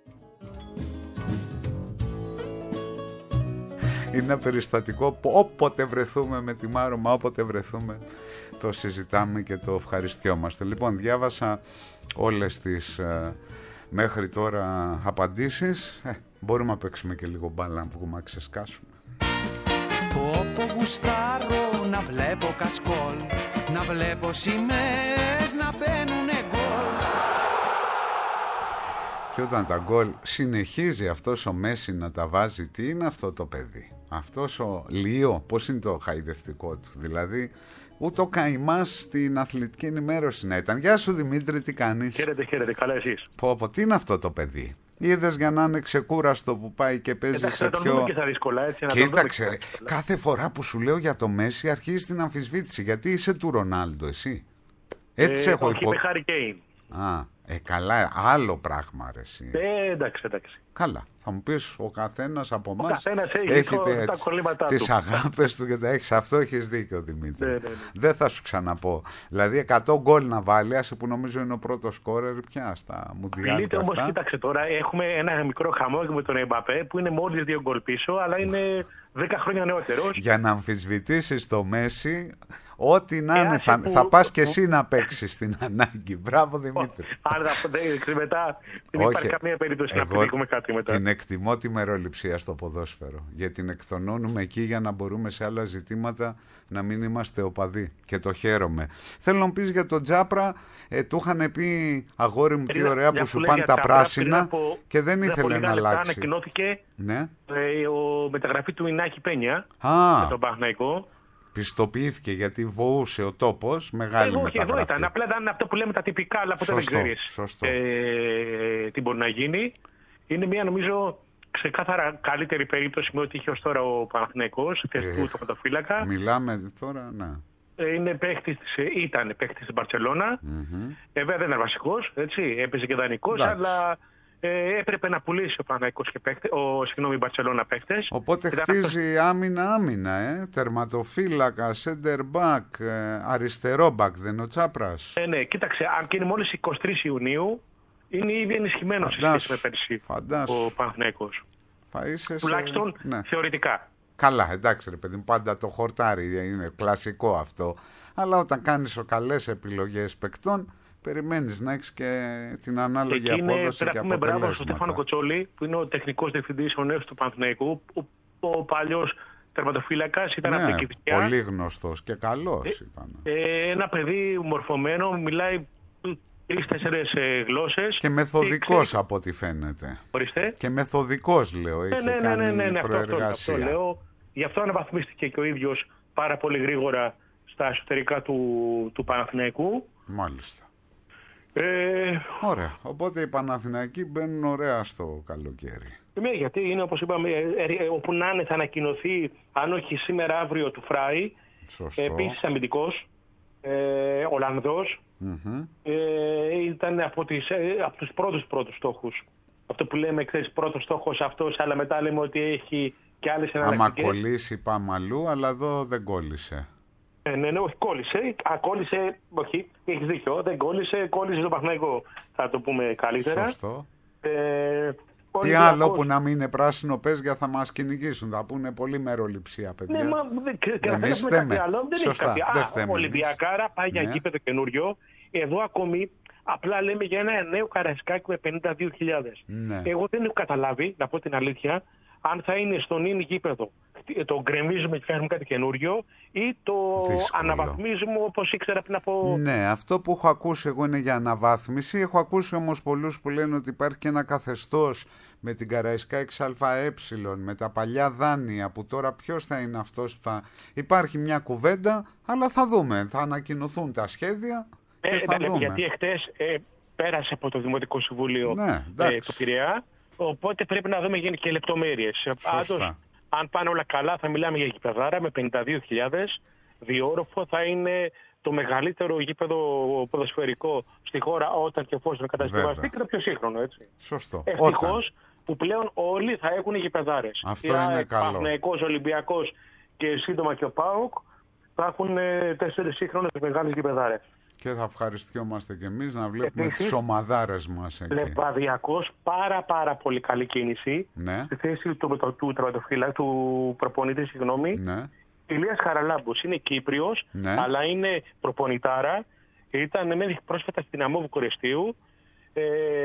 Είναι ένα περιστατικό που όποτε βρεθούμε με τη Μάρο, μα όποτε βρεθούμε το συζητάμε και το ευχαριστιόμαστε. Λοιπόν, διάβασα όλες τις ε, μέχρι τώρα απαντήσεις. Ε, μπορούμε να παίξουμε και λίγο μπάλα, να βγούμε να ξεσκάσουμε. Όπου γουστάρω να βλέπω κασκόλ, να βλέπω σημαίες να μπαίνουνε γκολ. Και όταν τα γκολ συνεχίζει αυτός ο Μέση να τα βάζει, τι είναι αυτό το παιδί? Αυτός ο Λίο, πώς είναι το χαϊδευτικό του? Δηλαδή, ούτε ο καημάς στην αθλητική ενημέρωση να ήταν. Γεια σου Δημήτρη, τι κάνεις? Χαίρετε, χαίρετε, καλά εσείς? Πω, πω, τι είναι αυτό το παιδί? Είδες για να είναι ξεκούραστο που πάει και παίζει Εντάξει, σε να πιο... τον δούμε και στα δύσκολα, έτσι. Να Κοίταξε, τον δούμε και στα δύσκολα. κάθε φορά που σου λέω για το Μέση αρχίζει την αμφισβήτηση. Γιατί είσαι του Ρονάλντο εσύ? Έτσι ε, έχω όχι, υπο... είμαι Χάρι Κέιν. Α, ε, καλά, άλλο πράγμα ρε εσύ. Ε, εντάξει, εντάξει. Καλά, θα μου πεις ο καθένας από εμάς καθένας έχει έχει το- τε- τα κολλήματά τις του. αγάπες του και τα έχεις. Αυτό έχεις δίκιο Δημήτρη. Ναι, ναι, ναι. Δεν θα σου ξαναπώ. Δηλαδή εκατό γκολ να βάλει, άσε που νομίζω είναι ο πρώτος σκόρερ πια στα Μουντιάλ και Απειλείται όμως, αυτά. κοίταξε τώρα, έχουμε ένα μικρό χαμό με τον Εμπαπέ που είναι μόλις δύο γκολ πίσω, αλλά είναι δέκα χρόνια νεότερος. Για να αμφισβητήσεις το Μέση, ό,τι να Ε, είναι, άσε θα, που- θα πας και εσύ να παίξεις την ανάγκη. Μπράβο Δημήτρη. Άρα αυτό δεν- μετά δεν υπάρχει καμία περίπτωση να εγώ πετύχουμε κάτι μετά. την εκτιμώ τη μεροληψία στο ποδόσφαιρο, γιατί την εκθονώνουμε εκεί για να μπορούμε σε άλλα ζητήματα να μην είμαστε οπαδοί, και το χαίρομαι. Θέλω να μου πεις για τον Τζάπρα, ε, του είχαν πει αγόρι μου τι Είδα- ωραία μια που σου λέει πάνε για τα Τσάπρα, πράσινα, πριν από- και δεν πριν από ήθελε λίγα να λεπτά αλλάξει. ανακοινώθηκε Ναι. ε, ο μεταγραφή του Ινάκη Πένια Α, με τον Παναθηναϊκό. πιστοποιήθηκε γιατί βοούσε ο τόπος, μεγάλη Εγώ, και μεταγραφή. εδώ ήταν. Απλά ήταν αυτό που λέμε τα τυπικά, αλλά ποτέ δεν Σωστό, ξέρεις σωστό. ε, τι μπορεί να γίνει. Είναι μια νομίζω ξεκάθαρα καλύτερη περίπτωση με ό,τι είχε ως τώρα ο Παναθηναϊκός, θέση του τερματοφύλακα. Μιλάμε τώρα, ναι. Είναι παίχτης, ήταν παίχτης στην Μπαρτσελώνα. Mm-hmm. Ε, βέβαια δεν είναι βασικός, έτσι, έπαιζε και δανεικός, αλλά ε, έπρεπε να πουλήσει ο Παναθηναϊκός και παίχτες, ο, συγγνώμη, η Μπαρτσελώνα παίχτες. Οπότε ήταν χτίζει αυτός... άμυνα-άμυνα, ε, τερματοφύλακα, center back, ε, αριστερό back, δεν είναι ο Τσάπρας. Ε, ναι, κοίταξε, αν και είναι μόλις εικοστή τρίτη Ιουνίου, είναι ήδη ενισχυμένο σε σχέση με πέρσι ο Παναθηναϊκός. Τουλάχιστον σε... ναι. θεωρητικά. Καλά, εντάξει ρε παιδί μου, πάντα το χορτάρι είναι κλασικό αυτό. Αλλά όταν κάνεις καλές επιλογές παικτών, περιμένεις να έχεις και την ανάλογη και απόδοση και αποτελέσματα. Πρέπει να πούμε μπράβο στον Στέφανο Κοτσόλη, που είναι ο τεχνικός διευθυντής ο νέος του Παναθηναϊκού, ο, ο παλιός τερματοφύλακας, ήταν ναι, από την Κηφισιά. Πολύ γνωστός και καλός ε, ήταν. Ε, ένα παιδί μορφωμένο, μιλάει τρεις-τέσσερις ε, γλώσσες. Και μεθοδικός ξέρει... από ό,τι φαίνεται. Ορίστε. Και μεθοδικός λέω, είχε ναι, ναι, κάνει ναι, ναι, ναι, προεργασία. Αυτό, αυτό, αυτό λέω. Γι' αυτό αναβαθμίστηκε και ο ίδιος πάρα πολύ γρήγορα στα εσωτερικά του, του Παναθηναϊκού. Μάλιστα. Ε... Ωραία. Οπότε οι Παναθηναϊκοί μπαίνουν ωραία στο καλοκαίρι. Ναι, γιατί είναι όπως είπαμε, όπου να είναι θα ανακοινωθεί, αν όχι σήμερα αύριο, του Φράι. Σωστό. Επίσης αμυντικός, ε, Ολλανδός. Mm-hmm. Ε, ήταν από, τις, ε, από τους πρώτους πρώτους στόχους. Αυτό που λέμε, ξέρεις, πρώτος στόχος αυτός, αλλά μετά λέμε ότι έχει και άλλες εναλλακτικές. Άμα κολλήσει πάμε αλλού, αλλά εδώ δεν κόλλησε. Ε, ναι, ναι, όχι, κόλλησε. Α, κόλλησε, όχι, έχεις δίκιο, δεν κόλλησε, κόλλησε στο Παναθηναϊκό, θα το πούμε καλύτερα. Σωστό. Ε, Τι άλλο λιακός... που να μην είναι πράσινο πέσγια θα μας κυνηγήσουν, θα πούνε πολύ μεροληψία, παιδιά. Ναι, μα δεν είστε κάτι άλλο, δεν Σωστά, έχει κάτι. Α, ο Ολυμπιακάρα πάει για ναι. γήπεδο καινούριο, εδώ ακόμη απλά λέμε για ένα νέο Καραϊσκάκι με πενήντα δύο χιλιάδες. Ναι. Εγώ δεν έχω καταλάβει, να πω την αλήθεια, αν θα είναι στον ίν γήπεδο, το γκρεμίζουμε και κάνουμε κάτι καινούριο ή το δύσκολο. Αναβαθμίζουμε όπως ήξερα πριν από... Ναι, αυτό που έχω ακούσει εγώ είναι για αναβάθμιση. Έχω ακούσει όμως πολλούς που λένε ότι υπάρχει και ένα καθεστώς με την Καραϊσκάκη ΑΕ, με τα παλιά δάνεια, που τώρα ποιος θα είναι αυτός που θα... Υπάρχει μια κουβέντα, αλλά θα δούμε, θα ανακοινωθούν τα σχέδια και ε, θα ε, δούμε. Γιατί εχθές ε, πέρασε από το Δημοτικό Συμβούλιο ναι, ε, το Πειραιά. Οπότε πρέπει να δούμε και λεπτομέρειες. Πάντως, αν πάνε όλα καλά, θα μιλάμε για γηπεδάρα με πενήντα δύο χιλιάδες. Διόροφο θα είναι το μεγαλύτερο γήπεδο ποδοσφαιρικό στη χώρα όταν και εφόσον κατασκευαστεί και το πιο σύγχρονο. Έτσι. Σωστό. Ευτυχώς που πλέον όλοι θα έχουν γηπεδάρες. Αυτό η είναι καλό. Παναθηναϊκός, Ολυμπιακός και σύντομα και ο ΠΑΟΚ θα έχουν τέσσερις σύγχρονες μεγάλες γηπεδάρες. Και θα ευχαριστιόμαστε κι εμείς να βλέπουμε επίσης, τις ομαδάρες μας εκεί. Λεβαδιακός, πάρα πάρα πολύ καλή κίνηση. Ναι. Στη θέση του, του, του, του, του προπονητή, συγγνώμη. Ναι. Ηλίας Χαραλάμπους. Είναι Κύπριος, ναι. αλλά είναι προπονητάρα. Ήταν πρόσφατα στην Αμμό Βουκουρεστίου. Ε,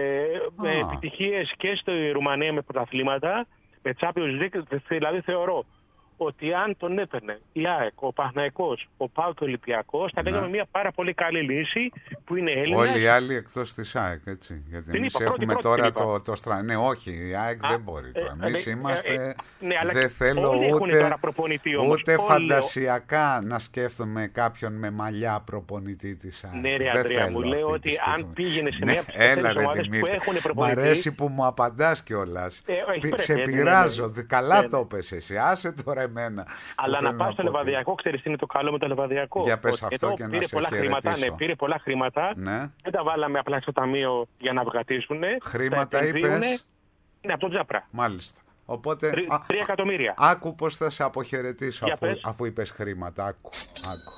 με επιτυχίες και στη Ρουμανία με πρωταθλήματα. Με Champions League, δηλαδή θεωρώ ότι αν τον έπαιρνε η ΑΕΚ, ο Παναθηναϊκός, ο ΠΑΟΚ και ο Ολυμπιακός, θα λέγαμε ναι. μια πάρα πολύ καλή λύση που είναι Έλληνας. Όλοι οι άλλοι εκτός της ΑΕΚ, έτσι. Γιατί την εμείς είπα, έχουμε πρώτη, τώρα πρώτη, το, το στρα... Ναι, όχι, η ΑΕΚ Α, δεν μπορεί τώρα. Ε, εμείς ε, είμαστε... Ε, ε, ναι, δεν θέλω ούτε, όμως, ούτε φαντασιακά να σκέφτομαι κάποιον με μαλλιά προπονητή της ΑΕΚ. Ναι ρε Ανδρέα, μου λέω ότι αν πήγαινε σε μια από τις ομάδες που έχουν προπονητή... Μ' αρέσει που μου απαντάς κιόλας. Σε πειράζω, καλά το πες εσύ, άσε τώρα εμένα. Αλλά να πας στο Λεβαδιακό, ξέρεις τι είναι το καλό με το Λεβαδιακό. Για πες αυτό και να σε χαιρετήσω. Ναι, πήρε πολλά χρήματα. Ναι. Δεν τα βάλαμε απλά στο ταμείο για να βγατήσουν. Χρήματα είπες. Είναι από τον Τζάπρα. Μάλιστα. Οπότε, Τρία α, εκατομμύρια. Άκου πώς θα σε αποχαιρετήσω αφού, πες. αφού είπες χρήματα. Άκου, άκου.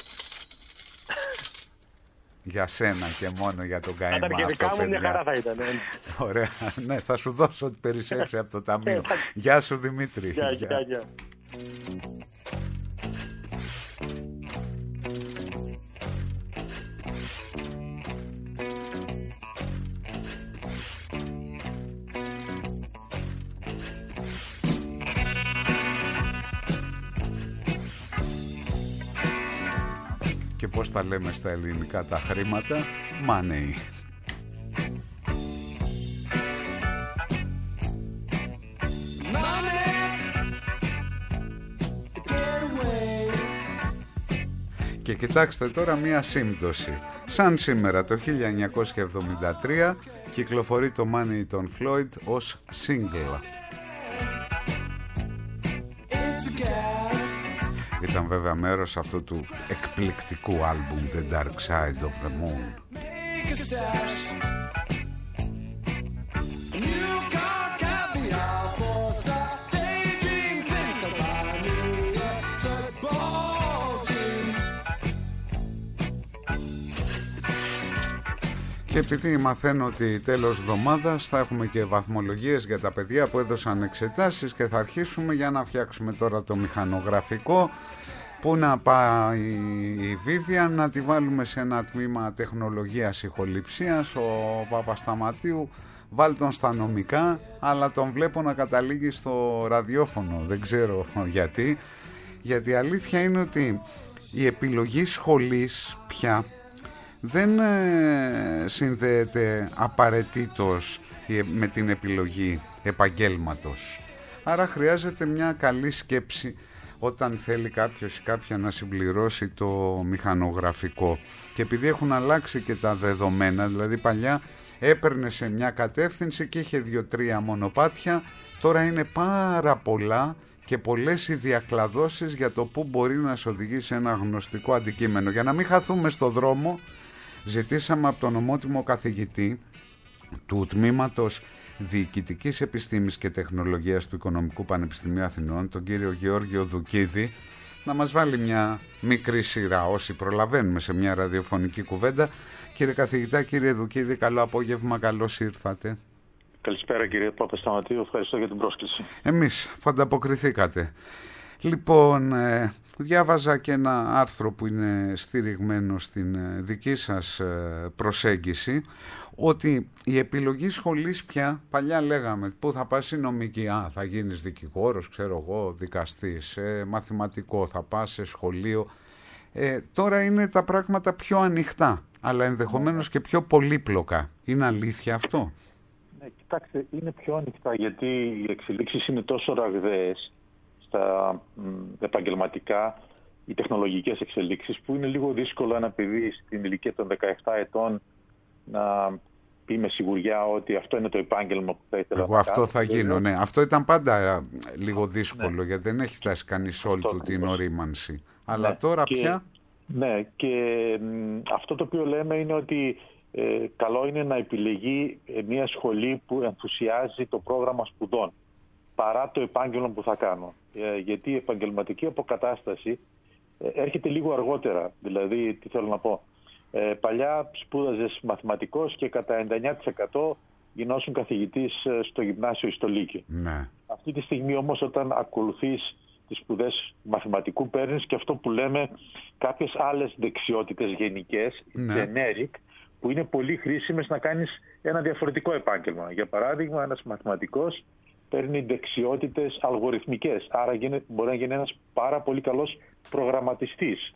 Για σένα και μόνο για τον καημά. Αν και δικά μου μια χαρά θα ήταν. Ωραία. Ναι, θα σου δώσω ό,τι περισσέψει από το ταμείο. Γεια σου Δημήτρη. Γεια, γεια, γεια. Και πώς τα λέμε στα ελληνικά τα χρήματα? Money. Και κοιτάξτε τώρα μία σύμπτωση. Σαν σήμερα το χίλια εννιακόσια εβδομήντα τρία κυκλοφορεί το Money των Floyd ως single. Ήταν βέβαια μέρος αυτού του εκπληκτικού άλμπουμ The Dark Side of the Moon. Και επειδή μαθαίνω ότι τέλος εβδομάδας θα έχουμε και βαθμολογίες για τα παιδιά που έδωσαν εξετάσεις και θα αρχίσουμε για να φτιάξουμε τώρα το μηχανογραφικό, που να πάει η Βίβια, να τη βάλουμε σε ένα τμήμα τεχνολογίας ηχοληψίας, ο Παπασταματίου βάλ τον στα νομικά, αλλά τον βλέπω να καταλήγει στο ραδιόφωνο, δεν ξέρω γιατί, γιατί η αλήθεια είναι ότι η επιλογή σχολής πια δεν ε, συνδέεται απαραίτητος με την επιλογή επαγγέλματος. Άρα χρειάζεται μια καλή σκέψη όταν θέλει κάποιος ή κάποια να συμπληρώσει το μηχανογραφικό. Και επειδή έχουν αλλάξει και τα δεδομένα, δηλαδή παλιά έπαιρνε σε μια κατεύθυνση και είχε δύο-τρία μονοπάτια, τώρα είναι πάρα πολλά και πολλές οι διακλαδώσεις για το που μπορεί να σε οδηγήσει ένα γνωστικό αντικείμενο. Για να μην χαθούμε στο δρόμο, ζητήσαμε από τον ομότιμο καθηγητή του Τμήματος Διοικητικής Επιστήμης και Τεχνολογίας του Οικονομικού Πανεπιστημίου Αθηνών, τον κύριο Γεώργιο Δουκίδη, να μας βάλει μια μικρή σειρά όσοι προλαβαίνουμε σε μια ραδιοφωνική κουβέντα. Κύριε καθηγητά, κύριε Δουκίδη, καλό απόγευμα, καλώς ήρθατε. Καλησπέρα κύριε Παπασταματίου, ευχαριστώ για την πρόσκληση. Εμείς, ανταποκριθήκατε. Λοιπόν, ε, διάβαζα και ένα άρθρο που είναι στηριγμένο στην ε, δική σας ε, προσέγγιση, ότι η επιλογή σχολής πια, παλιά λέγαμε που θα πας η νομική, α, θα γίνεις δικηγόρος, ξέρω εγώ, δικαστής, ε, μαθηματικό, θα πας σε σχολείο. Ε, τώρα είναι τα πράγματα πιο ανοιχτά, αλλά ενδεχομένως και πιο πολύπλοκα. Είναι αλήθεια αυτό? Ναι, κοιτάξτε, είναι πιο ανοιχτά γιατί οι εξελίξεις είναι τόσο ραγδαίες στα επαγγελματικά, οι τεχνολογικές εξελίξεις, που είναι λίγο δύσκολο ένα παιδί στην ηλικία των δεκαεπτά ετών να πει με σιγουριά ότι αυτό είναι το επάγγελμα που θα ήθελα να κάνω. Εγώ αυτό θα γίνω, ναι. Αυτό ήταν πάντα λίγο δύσκολο, ναι, γιατί δεν έχει φτάσει κανείς όλη του την ορίμανση. Αλλά ναι, τώρα και, πια... Ναι, και μ, αυτό το οποίο λέμε είναι ότι ε, καλό είναι να επιλεγεί ε, μια σχολή που ενθουσιάζει το πρόγραμμα σπουδών παρά το επάγγελμα που θα κάνω. Ε, γιατί η επαγγελματική αποκατάσταση ε, έρχεται λίγο αργότερα. Δηλαδή, τι θέλω να πω. Ε, παλιά σπούδαζες μαθηματικός και κατά ενενήντα εννιά τοις εκατό γινώσουν καθηγητής στο γυμνάσιο ή στο λύκειο. Ναι. Αυτή τη στιγμή όμως, όταν ακολουθείς τις σπουδές μαθηματικού, παίρνεις και αυτό που λέμε κάποιες άλλες δεξιότητες γενικές, ναι, generic, που είναι πολύ χρήσιμες να κάνεις ένα διαφορετικό επάγγελμα. Για παράδειγμα, ένας μαθηματικός παίρνει δεξιότητες αλγοριθμικές, άρα μπορεί να γίνει ένας πάρα πολύ καλός προγραμματιστής.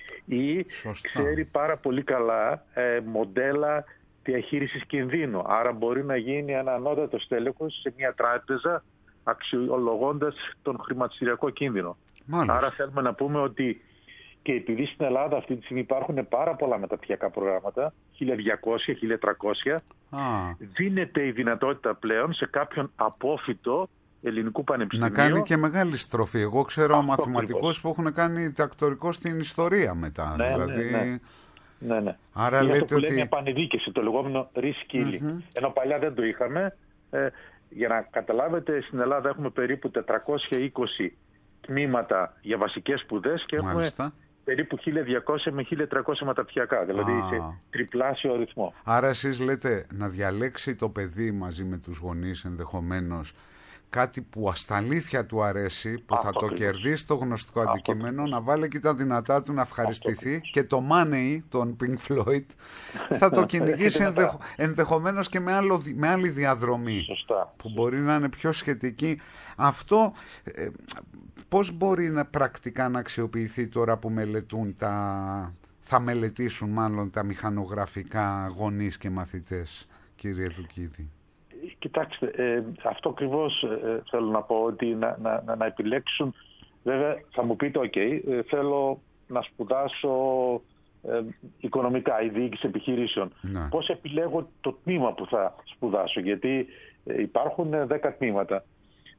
Ή σωστά, ξέρει πάρα πολύ καλά ε, μοντέλα διαχείρισης κινδύνου. Άρα μπορεί να γίνει ένα ανώτατο στέλεχος σε μια τράπεζα αξιολογώντας τον χρηματιστηριακό κίνδυνο. Μάλιστα. Άρα θέλουμε να πούμε ότι, και επειδή στην Ελλάδα αυτή τη στιγμή υπάρχουν πάρα πολλά μεταπτυχιακά προγράμματα, χίλια διακόσια, χίλια τριακόσια, Α. δίνεται η δυνατότητα πλέον σε κάποιον απόφοιτο ελληνικού πανεπιστημίου να κάνει και μεγάλη στροφή. Εγώ ξέρω αυτό μαθηματικούς ακριβώς που έχουν κάνει διδακτορικό στην ιστορία μετά. Ναι, δηλαδή... ναι, ναι. ναι, ναι. Άρα είναι λέτε αυτό που ότι... λέμε επανειδίκευση, το λεγόμενο reskilling. Mm-hmm. Ενώ παλιά δεν το είχαμε. Ε, για να καταλάβετε, στην Ελλάδα έχουμε περίπου τετρακόσια είκοσι τμήματα για βασικές σπουδές και έχουμε Μάλιστα. περίπου χίλια διακόσια με χίλια τριακόσια μεταπτυχιακά, δηλαδή Α. σε τριπλάσιο αριθμό. Άρα εσείς λέτε να διαλέξει το παιδί μαζί με τους γονείς ενδεχομένως κάτι που στα αλήθεια του αρέσει, που αυτό θα το ακριβώς. κερδίσει το γνωστικό αυτό αντικείμενο, ακριβώς. να βάλει και τα δυνατά του να ευχαριστηθεί και το Money, τον Pink Floyd, θα το κυνηγήσει ενδεχο, ενδεχομένως και με, άλλο, με άλλη διαδρομή. Σωστά. Που μπορεί να είναι πιο σχετική. Αυτό ε, πώς μπορεί να πρακτικά να αξιοποιηθεί τώρα που μελετούν τα... θα μελετήσουν μάλλον τα μηχανογραφικά γονείς και μαθητές, κύριε Δουκίδη? Κοιτάξτε, ε, αυτό ακριβώς ε, θέλω να πω, ότι να, να, να επιλέξουν. Βέβαια θα μου πείτε, ok, ε, θέλω να σπουδάσω ε, οικονομικά ή διοίκηση επιχειρήσεων. Ναι. Πώς επιλέγω το τμήμα που θα σπουδάσω? Γιατί ε, υπάρχουν δέκα τμήματα.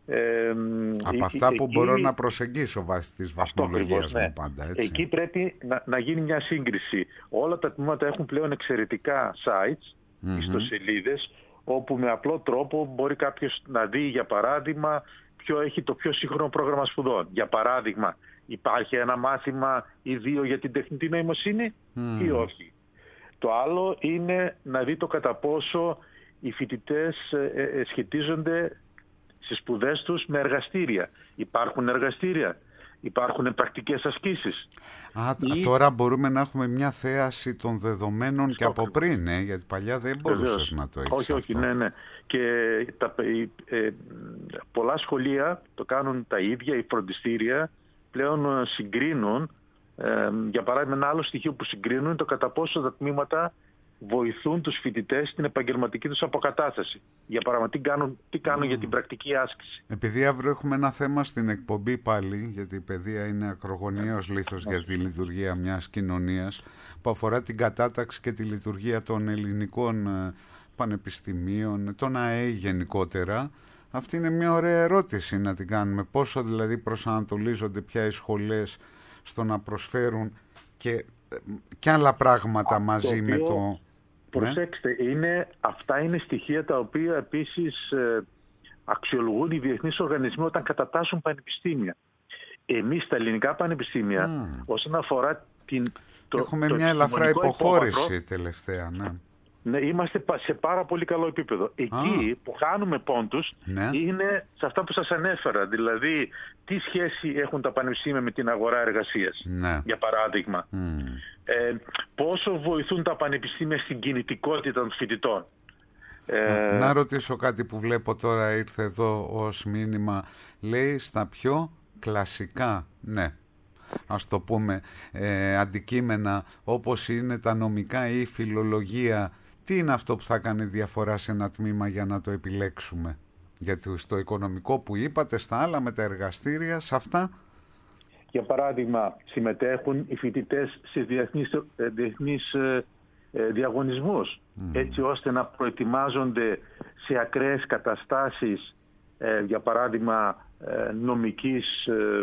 Ε, Από ε, αυτά ε, που εκεί, μπορώ να προσεγγίσω βάσει της βαθμολογίας μου, ναι, πάντα. Έτσι. Εκεί πρέπει να, να γίνει μια σύγκριση. Όλα τα τμήματα έχουν πλέον εξαιρετικά sites, mm-hmm. ιστοσελίδες, όπου με απλό τρόπο μπορεί κάποιος να δει, για παράδειγμα, ποιο έχει το πιο σύγχρονο πρόγραμμα σπουδών. Για παράδειγμα, υπάρχει ένα μάθημα ή δύο για την τεχνητή νοημοσύνη mm. ή όχι. Το άλλο είναι να δει το κατά πόσο οι φοιτητές σχετίζονται στις σπουδές τους με εργαστήρια. Υπάρχουν εργαστήρια, υπάρχουν πρακτικές ασκήσεις. Α, ή... Τώρα μπορούμε να έχουμε μια θέαση των δεδομένων και από πριν, ε, γιατί παλιά δεν μπορούσες να το έχεις. Όχι, όχι, αυτό. ναι, ναι. Και τα, ε, ε, πολλά σχολεία το κάνουν τα ίδια, οι φροντιστήρια πλέον συγκρίνουν. Ε, για παράδειγμα, ένα άλλο στοιχείο που συγκρίνουν είναι το κατά πόσο τα τμήματα βοηθούν τους φοιτητές στην επαγγελματική τους αποκατάσταση. Για παράδειγμα, τι κάνουν, τι κάνουν mm. για την πρακτική άσκηση. Επειδή αύριο έχουμε ένα θέμα στην εκπομπή πάλι, γιατί η παιδεία είναι ακρογωνιαίος λίθος για τη λειτουργία μιας κοινωνίας, που αφορά την κατάταξη και τη λειτουργία των ελληνικών πανεπιστημίων, των ΑΕ γενικότερα. Αυτή είναι μια ωραία ερώτηση να την κάνουμε. Πόσο δηλαδή προσανατολίζονται πια οι σχολές στο να προσφέρουν και, και άλλα πράγματα Α, μαζί με το... Προσέξτε, ναι? είναι, αυτά είναι στοιχεία τα οποία επίσης ε, αξιολογούν οι διεθνείς οργανισμοί όταν κατατάσσουν πανεπιστήμια. Εμείς στα ελληνικά πανεπιστήμια, mm. όσον αφορά την... Το, Έχουμε το μια ελαφρά υποχώρηση υπόβαθρο, τελευταία, ναι. Ναι, είμαστε σε πάρα πολύ καλό επίπεδο. Εκεί ah. που χάνουμε πόντους ναι. είναι σε αυτά που σας ανέφερα. Δηλαδή, τι σχέση έχουν τα πανεπιστήμια με την αγορά εργασίας, ναι. για παράδειγμα. Mm. Ε, πόσο βοηθούν τα πανεπιστήμια στην κινητικότητα των φοιτητών. Ε, να ρωτήσω κάτι που βλέπω τώρα, ήρθε εδώ ως μήνυμα. Λέει στα πιο κλασικά, ναι, ας το πούμε, ε, αντικείμενα όπως είναι τα νομικά ή η φιλολογία. Τι είναι αυτό που θα κάνει διαφορά σε ένα τμήμα για να το επιλέξουμε? Γιατί στο οικονομικό που είπατε, στα άλλα με τα εργαστήρια, σε αυτά. Για παράδειγμα, συμμετέχουν οι φοιτητές σε διεθνείς, διεθνείς ε, διαγωνισμούς, mm. έτσι ώστε να προετοιμάζονται σε ακραίες καταστάσεις, ε, για παράδειγμα, ε, νομικής ε,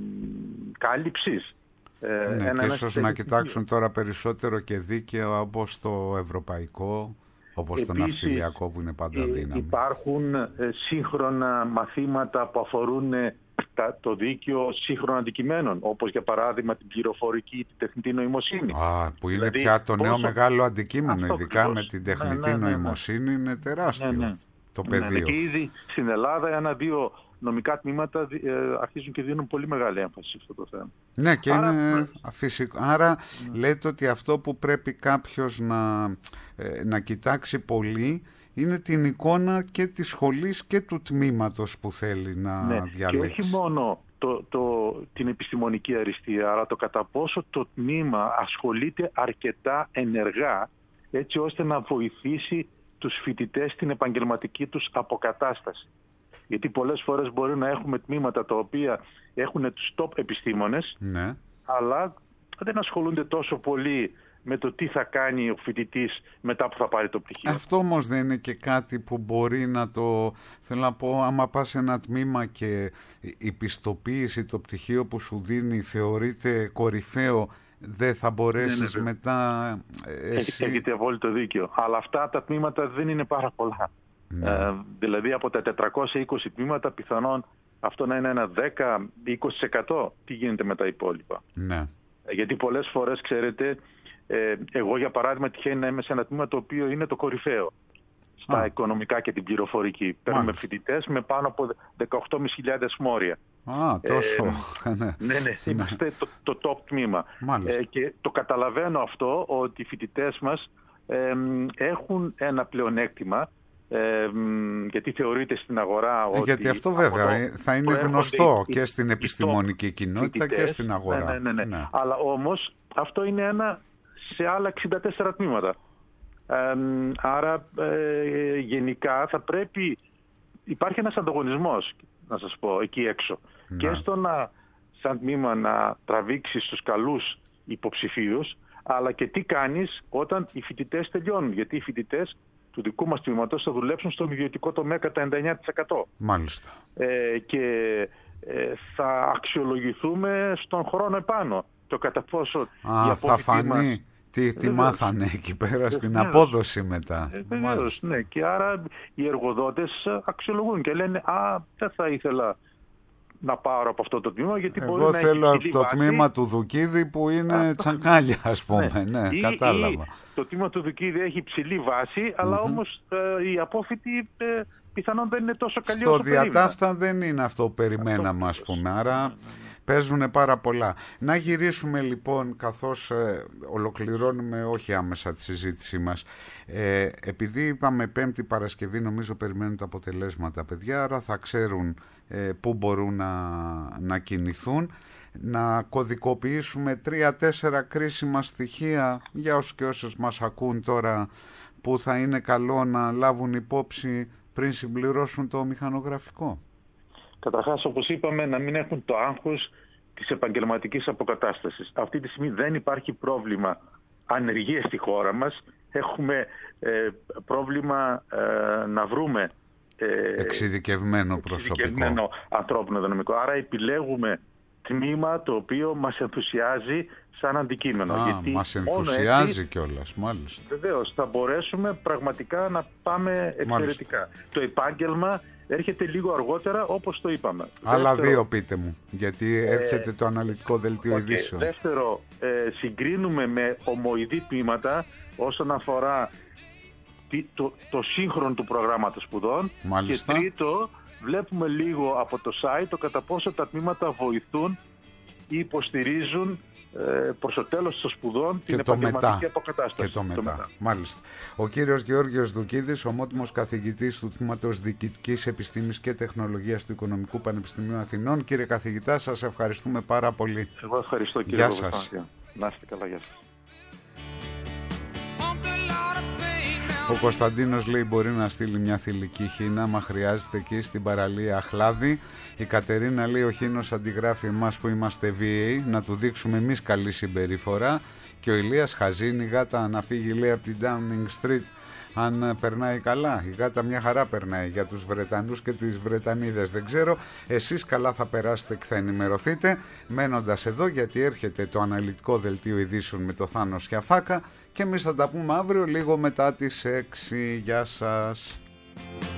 κάλυψης. Ναι, ένα, και ίσως να κοιτάξουν τώρα περισσότερο και δίκαιο όπως το ευρωπαϊκό, όπως Επίσης, το ναυτιλιακό που είναι πάντα δύναμη. Υπάρχουν ε, σύγχρονα μαθήματα που αφορούν ε, τα, το δίκαιο σύγχρονων αντικειμένων, όπως για παράδειγμα την πληροφορική ή την τεχνητή νοημοσύνη. Α, που είναι δηλαδή, πια το πόσο... νέο μεγάλο αντικείμενο, ειδικά ακριβώς. με την τεχνητή ναι, ναι, ναι, νοημοσύνη, είναι τεράστιο ναι, ναι. το πεδίο. Ναι, ναι. Και ήδη στην Ελλάδα ένα-δύο νομικά τμήματα ε, αρχίζουν και δίνουν πολύ μεγάλη έμφαση σε αυτό το θέμα. Ναι, και Άρα, είναι φυσικό. Άρα ναι. λέτε ότι αυτό που πρέπει κάποιος να, ε, να κοιτάξει πολύ είναι την εικόνα και της σχολής και του τμήματος που θέλει να ναι. διαλέξει. Και όχι μόνο το, το, την επιστημονική αριστεία, αλλά το κατά πόσο το τμήμα ασχολείται αρκετά ενεργά, έτσι ώστε να βοηθήσει τους φοιτητές στην επαγγελματική τους αποκατάσταση. Γιατί πολλές φορές μπορεί να έχουμε τμήματα τα οποία έχουν τους top επιστήμονες, ναι. αλλά δεν ασχολούνται τόσο πολύ με το τι θα κάνει ο φοιτητής μετά που θα πάρει το πτυχίο. Αυτό όμως δεν είναι και κάτι που μπορεί να το... Θέλω να πω, άμα πας σε ένα τμήμα και η πιστοποίηση, το πτυχίο που σου δίνει θεωρείται κορυφαίο, δεν θα μπορέσεις ναι, ναι, μετά... Εσύ... Έχετε απόλυτο δίκιο. Αλλά αυτά τα τμήματα δεν είναι πάρα πολλά. Ναι. Ε, δηλαδή από τα τετρακόσια είκοσι τμήματα πιθανόν αυτό να είναι ένα δέκα με είκοσι τοις εκατό. Τι γίνεται με τα υπόλοιπα. Ναι. Ε, γιατί πολλές φορές, ξέρετε, ε, εγώ για παράδειγμα τυχαίνει να είμαι σε ένα τμήμα το οποίο είναι το κορυφαίο στα Α. οικονομικά και την πληροφορική. Παίρνουμε φοιτητές με πάνω από δεκαοκτώ χιλιάδες πεντακόσια μόρια. Α, τόσο. Ε, ναι, ναι, είμαστε το, το top τμήμα. Ε, και το καταλαβαίνω αυτό ότι οι φοιτητές μας ε, έχουν ένα πλεονέκτημα. Ε, γιατί θεωρείται στην αγορά ότι... Γιατί αυτό βέβαια το, θα είναι γνωστό και στην επιστημονική κοινότητα φοιτητές, και στην αγορά. Ναι, ναι, ναι. ναι. Αλλά όμως αυτό είναι ένα σε άλλα εξήντα τέσσερα τμήματα. Ε, άρα ε, γενικά θα πρέπει... Υπάρχει ένας ανταγωνισμός, να σας πω, εκεί έξω. Ναι. Και στο να, σαν τμήμα να τραβήξεις τους καλούς υποψηφίους, αλλά και τι κάνεις όταν οι φοιτητές τελειώνουν. Γιατί οι φοιτητές του δικού μας τμήματος θα δουλέψουν στον ιδιωτικό τομέα κατά ενενήντα εννέα τοις εκατό. Μάλιστα. Ε, και ε, θα αξιολογηθούμε στον χρόνο επάνω. Το κατά πόσο Α, θα φανεί μας... τι, τι μάθανε εκεί πέρα στην Βεβαίως. απόδοση μετά. Ε, Βεβαίως, ναι. Και άρα οι εργοδότες αξιολογούν και λένε «Α, δεν θα ήθελα να πάρω από αυτό το τμήμα, γιατί Εγώ μπορεί να έχει θέλω ψηλή το βάση». τμήμα του Δουκίδη που είναι τσακάλια, ας πούμε. Ναι, ναι, ή, κατάλαβα. Ή το τμήμα του Δουκίδη έχει ψηλή βάση, αλλά mm-hmm. όμως ε, η απόφοιτη ε, πιθανόν δεν είναι τόσο καλή Στο όσο διατάφτα δεν είναι αυτό που περιμέναμε, ας πούμε. Άρα παίζουν πάρα πολλά. Να γυρίσουμε λοιπόν, καθώς ε, ολοκληρώνουμε όχι άμεσα τη συζήτησή μας. Ε, επειδή είπαμε Πέμπτη Παρασκευή, νομίζω περιμένουν τα αποτελέσματα παιδιά, άρα θα ξέρουν ε, πού μπορούν να, να κινηθούν. Να κωδικοποιήσουμε τρία-τέσσερα κρίσιμα στοιχεία για όσους και όσες μας ακούν τώρα, που θα είναι καλό να λάβουν υπόψη πριν συμπληρώσουν το μηχανογραφικό. Καταρχάς, όπως είπαμε, να μην έχουν το άγχος της επαγγελματικής αποκατάστασης. Αυτή τη στιγμή δεν υπάρχει πρόβλημα ανεργίας στη χώρα μας. Έχουμε ε, πρόβλημα ε, να βρούμε ε, εξειδικευμένο προσωπικό, εξειδικευμένο ανθρώπινο δυναμικό. Άρα επιλέγουμε τμήμα το οποίο μας ενθουσιάζει σαν αντικείμενο. Α, γιατί μας ενθουσιάζει κιόλας, μάλιστα. Βεβαίως, θα μπορέσουμε πραγματικά να πάμε εξαιρετικά. Μάλιστα. Το επάγγελμα έρχεται λίγο αργότερα, όπως το είπαμε. Άλλα Δεύτερο, δύο πείτε μου, γιατί ε, έρχεται το αναλυτικό δελτίο okay. ειδήσεων. Δεύτερο, ε, συγκρίνουμε με ομοειδή τμήματα όσον αφορά το, το σύγχρονο του προγράμματος σπουδών. Μάλιστα. Και τρίτο, βλέπουμε λίγο από το site το κατά πόσο τα τμήματα βοηθούν ή υποστηρίζουν ε, προς το τέλος των σπουδών και την επαγγελματική αποκατάσταση. Και το μετά. το μετά. Μάλιστα. Ο κύριος Γεώργιος Δουκίδης, ομότιμος καθηγητής του Τμήματος Διοικητικής Επιστήμης και Τεχνολογίας του Οικονομικού Πανεπιστημίου Αθηνών. Κύριε καθηγητά, σας ευχαριστούμε πάρα πολύ. Εγώ ευχαριστώ κύριε Γεια σας. Να είστε καλά, γεια σας. Ο Κωνσταντίνος λέει μπορεί να στείλει μια θηλυκή χίνα, μα χρειάζεται εκεί στην παραλία Αχλάδη. Η Κατερίνα λέει ο Χίνος αντιγράφει εμάς που είμαστε βίαιοι, να του δείξουμε εμείς καλή συμπεριφορά. Και ο Ηλίας Χαζίνη, η γάτα να φύγει λέει από την Downing Street αν περνάει καλά. Η γάτα μια χαρά περνάει για τους Βρετανούς και τις Βρετανίδες, δεν ξέρω. Εσείς καλά θα περάσετε και θα ενημερωθείτε μένοντας εδώ, γιατί έρχεται το αναλυτικό δελτίο ειδήσεων με το Θάνο Σιαφάκα και εμείς θα τα πούμε αύριο λίγο μετά τις έξι. Γεια σας.